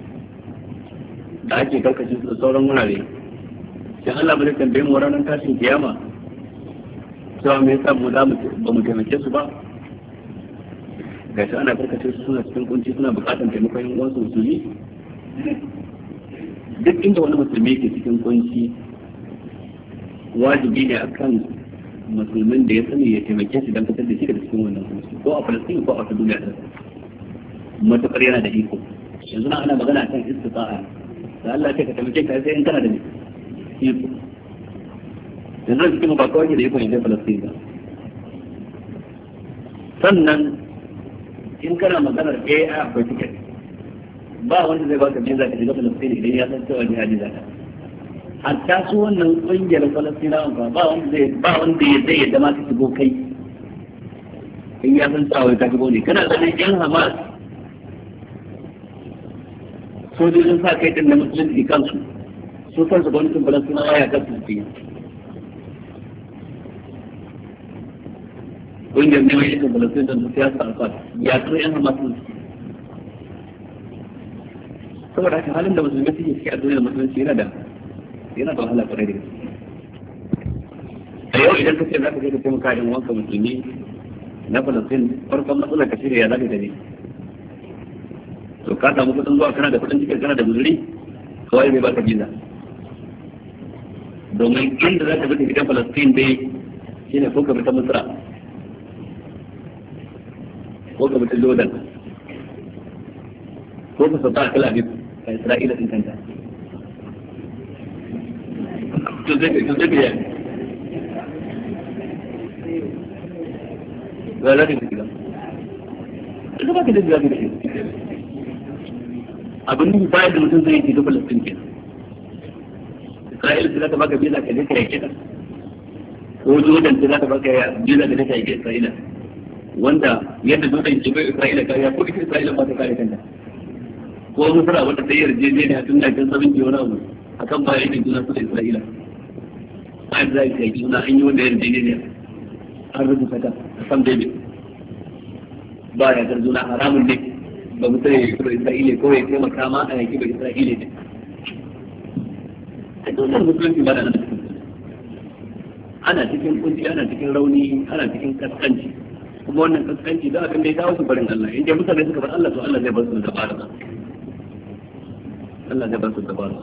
da ake karkashe su da sauran wurare sai Allah bai tambaye mu ranar tashin kiyama cewa me yasa mu ba mu taimake su ba gashi ana karkashe su suna cikin kunci suna bukatar taimakon yan uwan musulmi duk inda wani musulmi ke cikin kunci wajibi ne akan musulmin da ya sani ya taimake shi don fitar da shi daga cikin wannan kunci ko a Palestine ko a wata duniya ta matukar yana da iko yanzu na ana magana akan istita'a da Allah ce ka taimake ka sai in kana da iko yanzu cikin ba kawai da iko ne da Palestine ba sannan in kana maganar akwai ticket ba wanda zai baka visa ka shiga Palestine idan ya san cewa jihadi za ka hatta su wannan kungiyar Falastinawa ba wanda zai yadda ma ka shigo kai in ya san cewa ka shigo ne kana ganin yan Hamas sojojin sa kai din na musulunci kansu su kansu gwamnatin Falastinawa ya kasu su kungiyar ne mai shirin Falastin don su siyasa alfad ya kiro yan Hamas sun saboda haka halin da musulmi suke ciki a duniyar musulunci yana da wahala kwarai da gaske a yau idan ka ce za ka je ka taimaka yan wanka musulmi na Falastin farkon matsalar ka shirya za ka gani to ka samu kudin zuwa kana da kudin cikin kana da guzuri kawai bai baka visa domin inda za ka bi gidan Falastin dai shine ko ka bi ta Misra ko ka bi ta Jordan ko ka sauka a Tel Aviv a Isra'ila din kanta to zai ya ga za ka ji gida ita ba ka da gida da abin da bayan da mutum zai yi ta Palestine ke Isra'ila za ta baka biza ka je ka yake ta ko Jordan za ta baka biza ka je ka yake Isra'ila wanda yadda Jordan ke bai Isra'ila kariya ko ita Isra'ila ba ta kare kanta ko Misra wanda ta yarjejeniya tun da kan sabin wani abu akan bayan da juna su da Isra'ila bayan za ka yi juna an yi wanda yarjejeniya an rubuta ta kan daidai ba ya gar juna haramun ne ba mu sai ya Isra'ila ko ya taimaka ma a yaki ba Isra'ila ne a dukkan musulunci ba da nan ana cikin kunci ana cikin rauni ana cikin kaskanci kuma wannan kaskanci da abin da ya dawo su barin Allah in dai mutane suka bar Allah to Allah zai bar su da bara Allah zai bar su da bara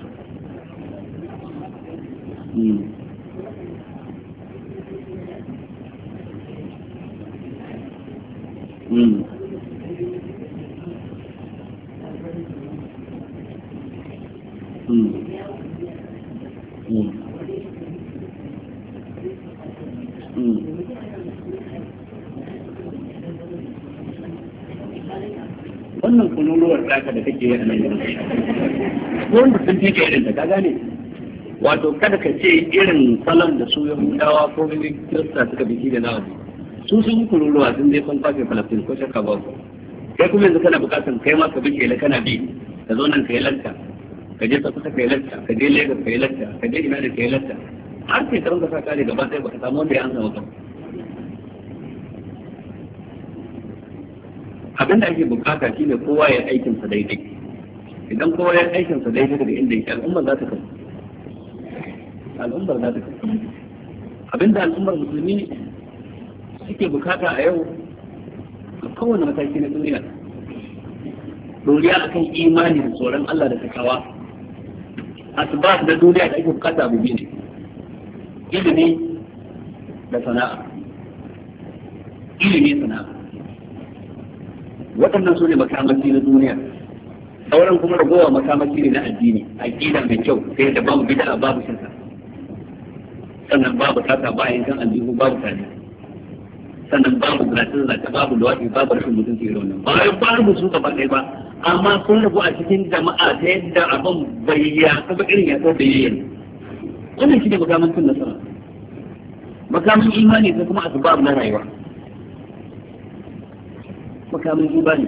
wannan kunuruwar taka da kake yi a nan yanzu ko wanda sun fi irin da ka gane wato kada ka ce irin salon da su yahudawa ko kirista suka biki da nawa su sun yi kunuruwa sun zai sun kwace Falastin ko shakka ba kai kuma yanzu kana bukatan kai ma ka bi kela kana bi ka zo nan ka yi lanta ka je Sokoto ka yi lanta ka je Lagos ka yi lanta ka je ina da ka yi lanta har sai ka ranka sa kare gaba ɗaya baka samu wanda ya ansa maka. Abin da ake bukata shine kowa ya aikin sa daidai. Idan kowa ya aikin sa daidai daga inda yake al'umma za ta kasu. Al'ummar za ta kasu. Abinda al'ummar musulmi suke bukata a yau a kowane mataki na duniya doriya akan imani da tsoron Allah da takawa. Asbab da duniya da ake bukata abu biyu ne, ilimi da sana'a. Ilimi sana'a waɗannan su ne makamaci na duniya, sauran kuma ragowa makamaci ne na addini, aqida mai kyau sai da babu bid'a babu shirka, sannan babu tata bayan kan aljihu babu tani, sannan babu zinace babu luwaɗi babu rashin mutunci irin wannan bayan babu su gaba ɗaya ba, amma sun rabu a cikin jama'a ta yadda abin bai ya saba irin ya sau da yayin. Wannan shi ne makamancin nasara, makamin imani sai kuma asbab na rayuwa. Makamin imani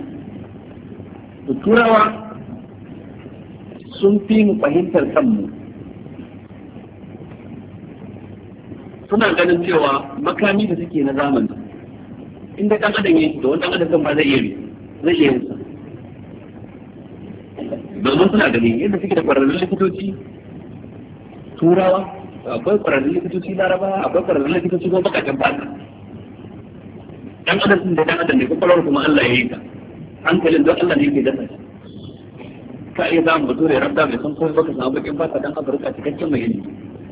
turawa sun fi mu fahimtar kanmu, suna ganin cewa makami da suke na zamani inda ɗan adam yake da wani ɗan adam ba zai iya yin sa, domin suna gani yadda suke da ƙwararrun likitoci turawa, akwai ƙwararrun likitoci laraba, akwai ƙwararrun likitoci kuma bakakken fata. Dan adam sun da dan adam ne kwakwalwar kuma Allah ya yi ta, hankalin don Allah ne yake dasa shi. Ka iya samun bature ya rabda mai san kuma baka samu bakin fata dan Afirka cikakken mai ilimi.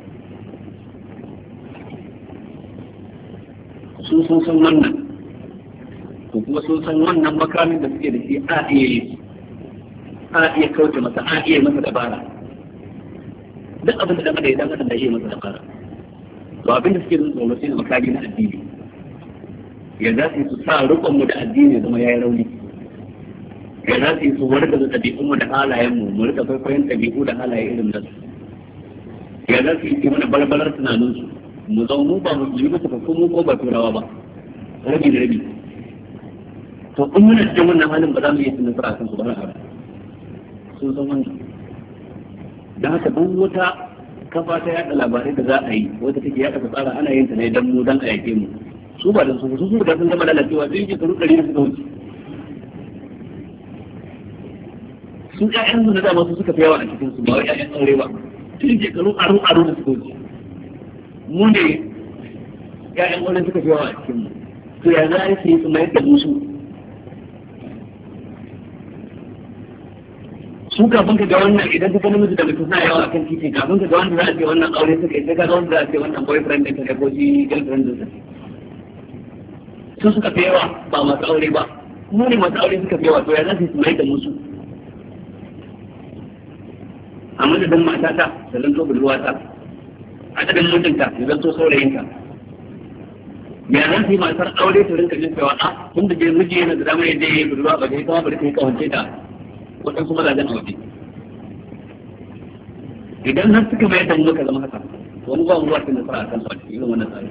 Sun san wannan, ko kuma sun san wannan makamin da suke da shi a iya kauce masa, a iya masa dabara. Duk abin da dan adam ya dan adam da iya masa dabara. To abin da suke da tsoro shi ne makami na addini. Ya za su sa rukunmu da addini zama ya yi rauni, ya za su warka da ɗabi'unmu da halayenmu, mu rika kwaikwayon ɗabi'u da halaye irin da su, ya za su yi mana barbarar tunaninsu, mu zama mu ba mu yi musu mu ko ba turawa ba, rabi da rabi. To in muna cikin wannan halin ba za mu iya cin nasara a kansu ba na haɗa. Sun san wannan. Don haka duk wata kafa ta yaɗa labarai da za a yi, wata take yaɗa fasara ana yin ta ne don mu don a yake mu. Su ba da su da sun zama lalacewa sai yake karu ɗari da suka wuce. Sun ƴaƴan su na dama su suka fi yawa a cikin su ba wai ƴaƴan aure ba. Sun yake karu aro da suka wuce. Mu ne ƴaƴan aure suka fi yawa a cikin mu. To ya za a yi su mayar da musu. Su kafin ka ga wannan idan ka ga namiji da mutum suna yawa a kan titi, kafin ka ga wanda za a ce wannan aure suka yi, sai ka ga wanda za a ce wannan boyfriend ɗin ka ko shi girlfriend ɗin su suka fi yawa ba masu aure ba, mu ne masu aure suka fi yawa. To ya za su mai da musu a madadin matata da zanto budurwata, a madadin mutunta da zanto saurayinta. Ya za su yi matar aure su rinka jin cewa a tun da miji yana da damar yadda ya yi budurwa ba zai kama bari ta yi kawance ta waɗansu mazajen a waje. Idan har suka mai da muka zama haka, wani ba mu zuwa cikin nasara a kan su a cikin irin wannan tsari.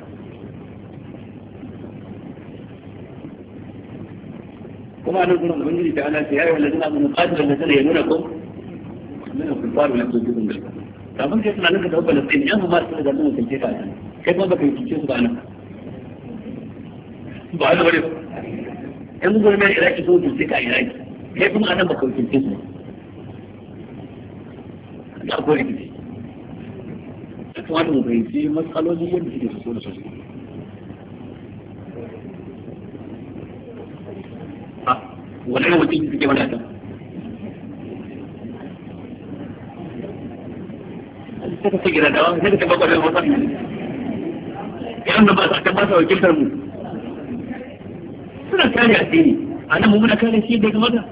kuma nan gurin ubangiji ta ana ce ya yi wallazina mun qatil da tana yana ko min al-kufar wa yaqulun bil kafin kai tunanin ka tabbata sai yan ma su da sun kace ka kai kuma baka yi su ba nan ba da wani yan gurin mai iraki so su ka iraki kai kuma anan baka yi su da ko rikici kuma mun fahimci matsaloli yadda suke so da sosai. Wani mutum suke wani ta suka fi gina dawa sai ka bakwa da wata yan da ba sa ba sa wakiltar mu suna kare addini a nan mu muna kare shi da kamata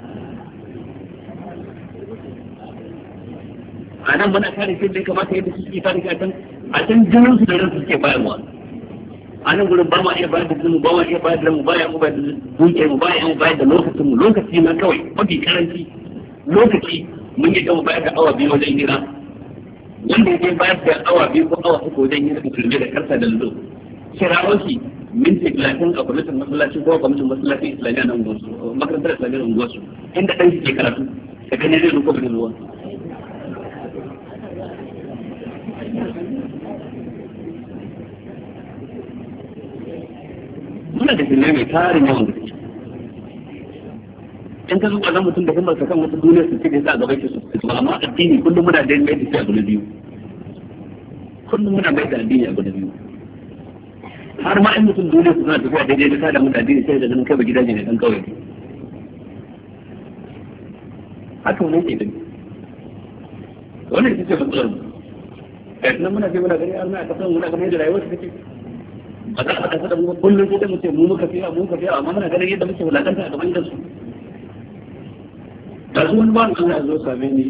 a nan muna kare shi da kamata yadda suke kare shi a can jinin su da ransu suke bayarwa. A nan gurin ba ma iya bayar da mu ba ma iya bayar da mu ba ya mu bayar da duke mu ba ya mu bayar da lokacin mu lokaci na kawai mafi karanci lokaci mun yi mu bayar da awa biyu wajen hira wanda ya bayar da awa biyu ko awa uku wajen hira da turbe da karsa da lullu kirawo shi minti 30 a kwamitin masallaci ko kwamitin masallaci islamiyya na unguwarsu makarantar islamiyya unguwarsu inda ɗan ke karatu da gani zai ruko bin ruwa muna da filai mai tarin yawan gaske in ka zuba zan mutum da himmar ka kan wata duniya su ce da sa gaba ke su amma addini kullum muna da mai da abu na biyu kullum muna mai da addini abu na biyu har ma in mutum duniya su suna tafiya daidai da sada mutu addini sai da ganin kai ba gidaje ne dan kawai haka ne ke gani wannan ita ce matsalar mu kai nan muna ce muna gani har ma a kasan muna gani da rayuwar su take ba za a kasa da mu kullum sai mu ce mu muka fiya amma muna ganin yadda muke wulakanta a gaban da su da su wani ba Allah zo same ni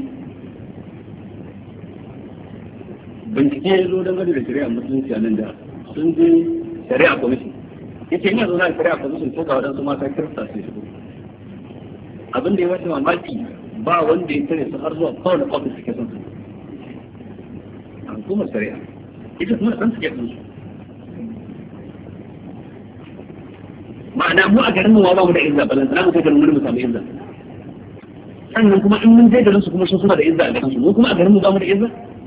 bincike ya zo dangane da shari'a musulunci a nan da sun je shari'a commission yace ina zo na shari'a commission ko ga wadansu mata kirista sai shigo abin da ya wace mamaki ba wanda ya tare su har zuwa kawai office suke son su a hukumar shari'a ita kuma san suke son su ma'ana mu a garin mu ba mu da izza balantana mu kai garin mu samu izza sannan kuma in mun je garin su kuma sun suna da izza a garin su mu kuma a garin mu ba mu da izza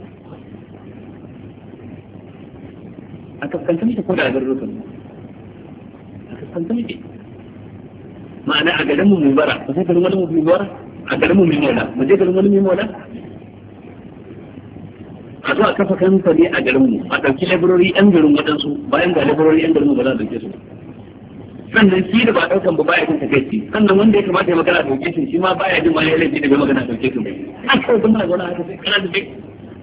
a kaskanta muke ko da a garin rukun a kaskanta muke ma'ana a garin mu mai bara ba sai garin wani mu mai bara a garin mu mai mola mu je garin wani mai mola a zo a kafa kamfani a garin mu a ɗauki laborori yan garin waɗansu bayan ga laborori yan garin mu ba za a ɗauke su sannan shi da ba daukan ba baya jin takaici sannan wanda ya kamata ya magana dauke shi shi ma baya jin ma ya laifi da bai magana dauke shi a kawai kuma na zauna haka sai kana da bai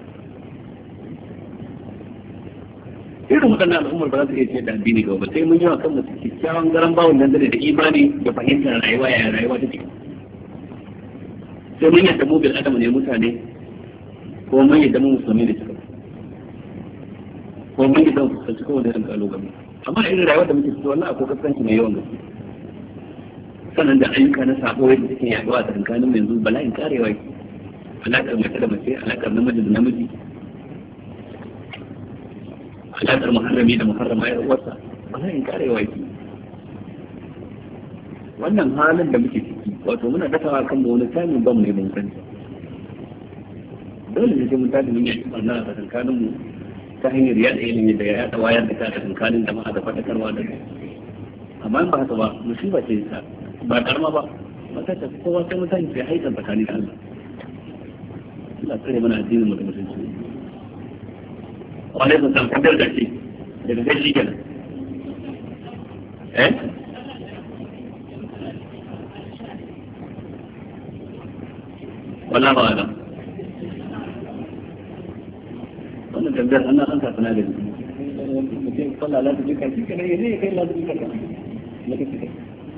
irin waɗannan al'ummar ba za su iya ce da addini gaba sai mun yi wa kanmu kyakkyawan garan bawon dangane da imani da fahimtar rayuwa ya rayuwa take sai mun yadda mu bil adam ne mutane ko mun yadda mu musulmi da suka ko mun yadda mu fuskanci kowane irin kalubale amma irin rayuwar da muke fito wannan akwai kasance mai yawan gaske sannan da ayyuka na sabo yadda suke yaduwa a tsakanin mu yanzu bala'in karewa yake alaƙar mace da mace alaƙar namiji da namiji alaƙar muharrami da muharrama ya uwarsa bala'in karewa yake wannan halin da muke ciki wato muna dasawa kan mu wani samun ban ne mun sani dole ne sai mun tafi mun yi barna a tsakanin mu ta hanyar yada ilimi da yada wayar da ta tsakanin jama'a da fadakarwa da amma in ba haka ba musiba ce ta ba karama ba mata ta kowa sai mutane sai haita tsakanin da Allah Allah tsare mana addinin mu da mutunci wani sun san kudar da shi daga sai shi kenan wallahi ba adam wannan tambayar ana an kafina da mutum sallah la ta jika shi kana yaje kai la ta jika ka la ta jika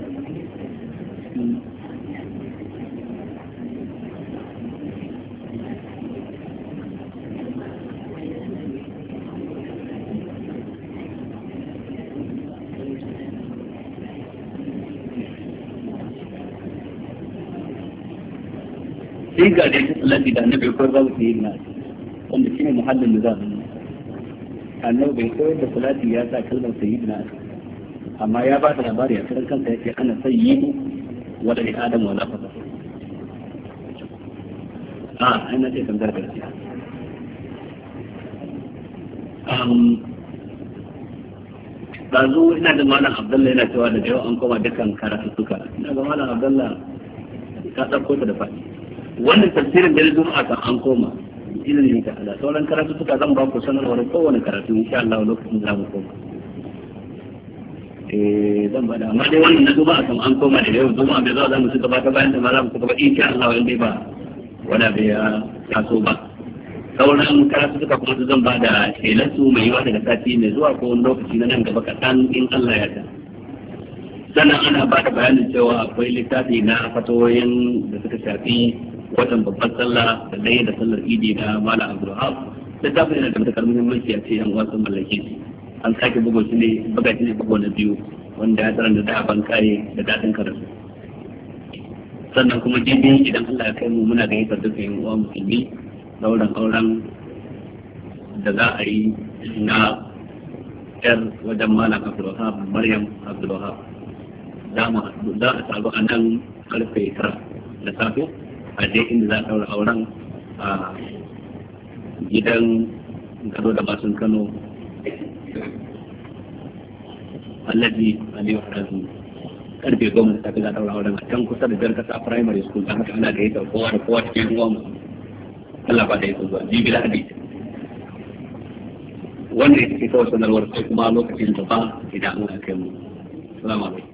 sai ga da yake salati da annabi ko za su yi na wanda shine muhallin da za su yi annabi bai koyar da salati ya sa kalmar sayyidina amma ya ba da labari a cikin kansa yake ana sayyidu wala li adam wala fasa ina ce kan zargar shi ɗazu ina da malam abdallah yana cewa da yau an koma dukkan karatu suka ina ga malam abdallah ka ɗauko ta da faɗi wannan tafsirin da ya zo a kan an koma izinin ta Allah sauran karatu suka zan ba ku sanarwar kowane karatu insha Allah lokacin da mu koma zan bada amma dai wannan na zuba a kan an koma da yau zuwa bai za mu suka ba ta bayan da ma za mu suka ba insha Allah wanda ba wanda bai ya taso ba sauran karatu suka kuma zan ba da shelansu mai yiwa daga sati mai zuwa ko wani lokaci na nan gaba kaɗan in Allah ya ta sannan ana ba da bayanin cewa akwai littafi na fatoyin da suka shafi watan babban sallah da ɗaya da sallar idi na Malam Abdulwahab littafin yana da matuƙar muhimmanci a ce yan uwa sun mallake shi an sake bugo shi ne buga shi ne bugo na biyu wanda ya tsara da daban kaye da daɗin karatu sannan kuma jibi idan Allah ya kai mu muna ga yadda duka yan uwa musulmi dauran auren da za a yi na yar wajen malam Abdulwahab Maryam Abdulwahab za a taru a nan karfe 9 da safe a je inda za a daura auren a gidan gado da basun Kano Alhaji Aliyu Harazu karfe 10 da safe za a daura auren a can kusa da jar kasa primary school ta haka ana da ita kowa da kowa cikin ruwa musu Allah ba da ita zuwa jibi da hadisi wanda ya ce kawai sanarwar sai kuma lokacin da ba idan an kai mu. Salamu alaikum.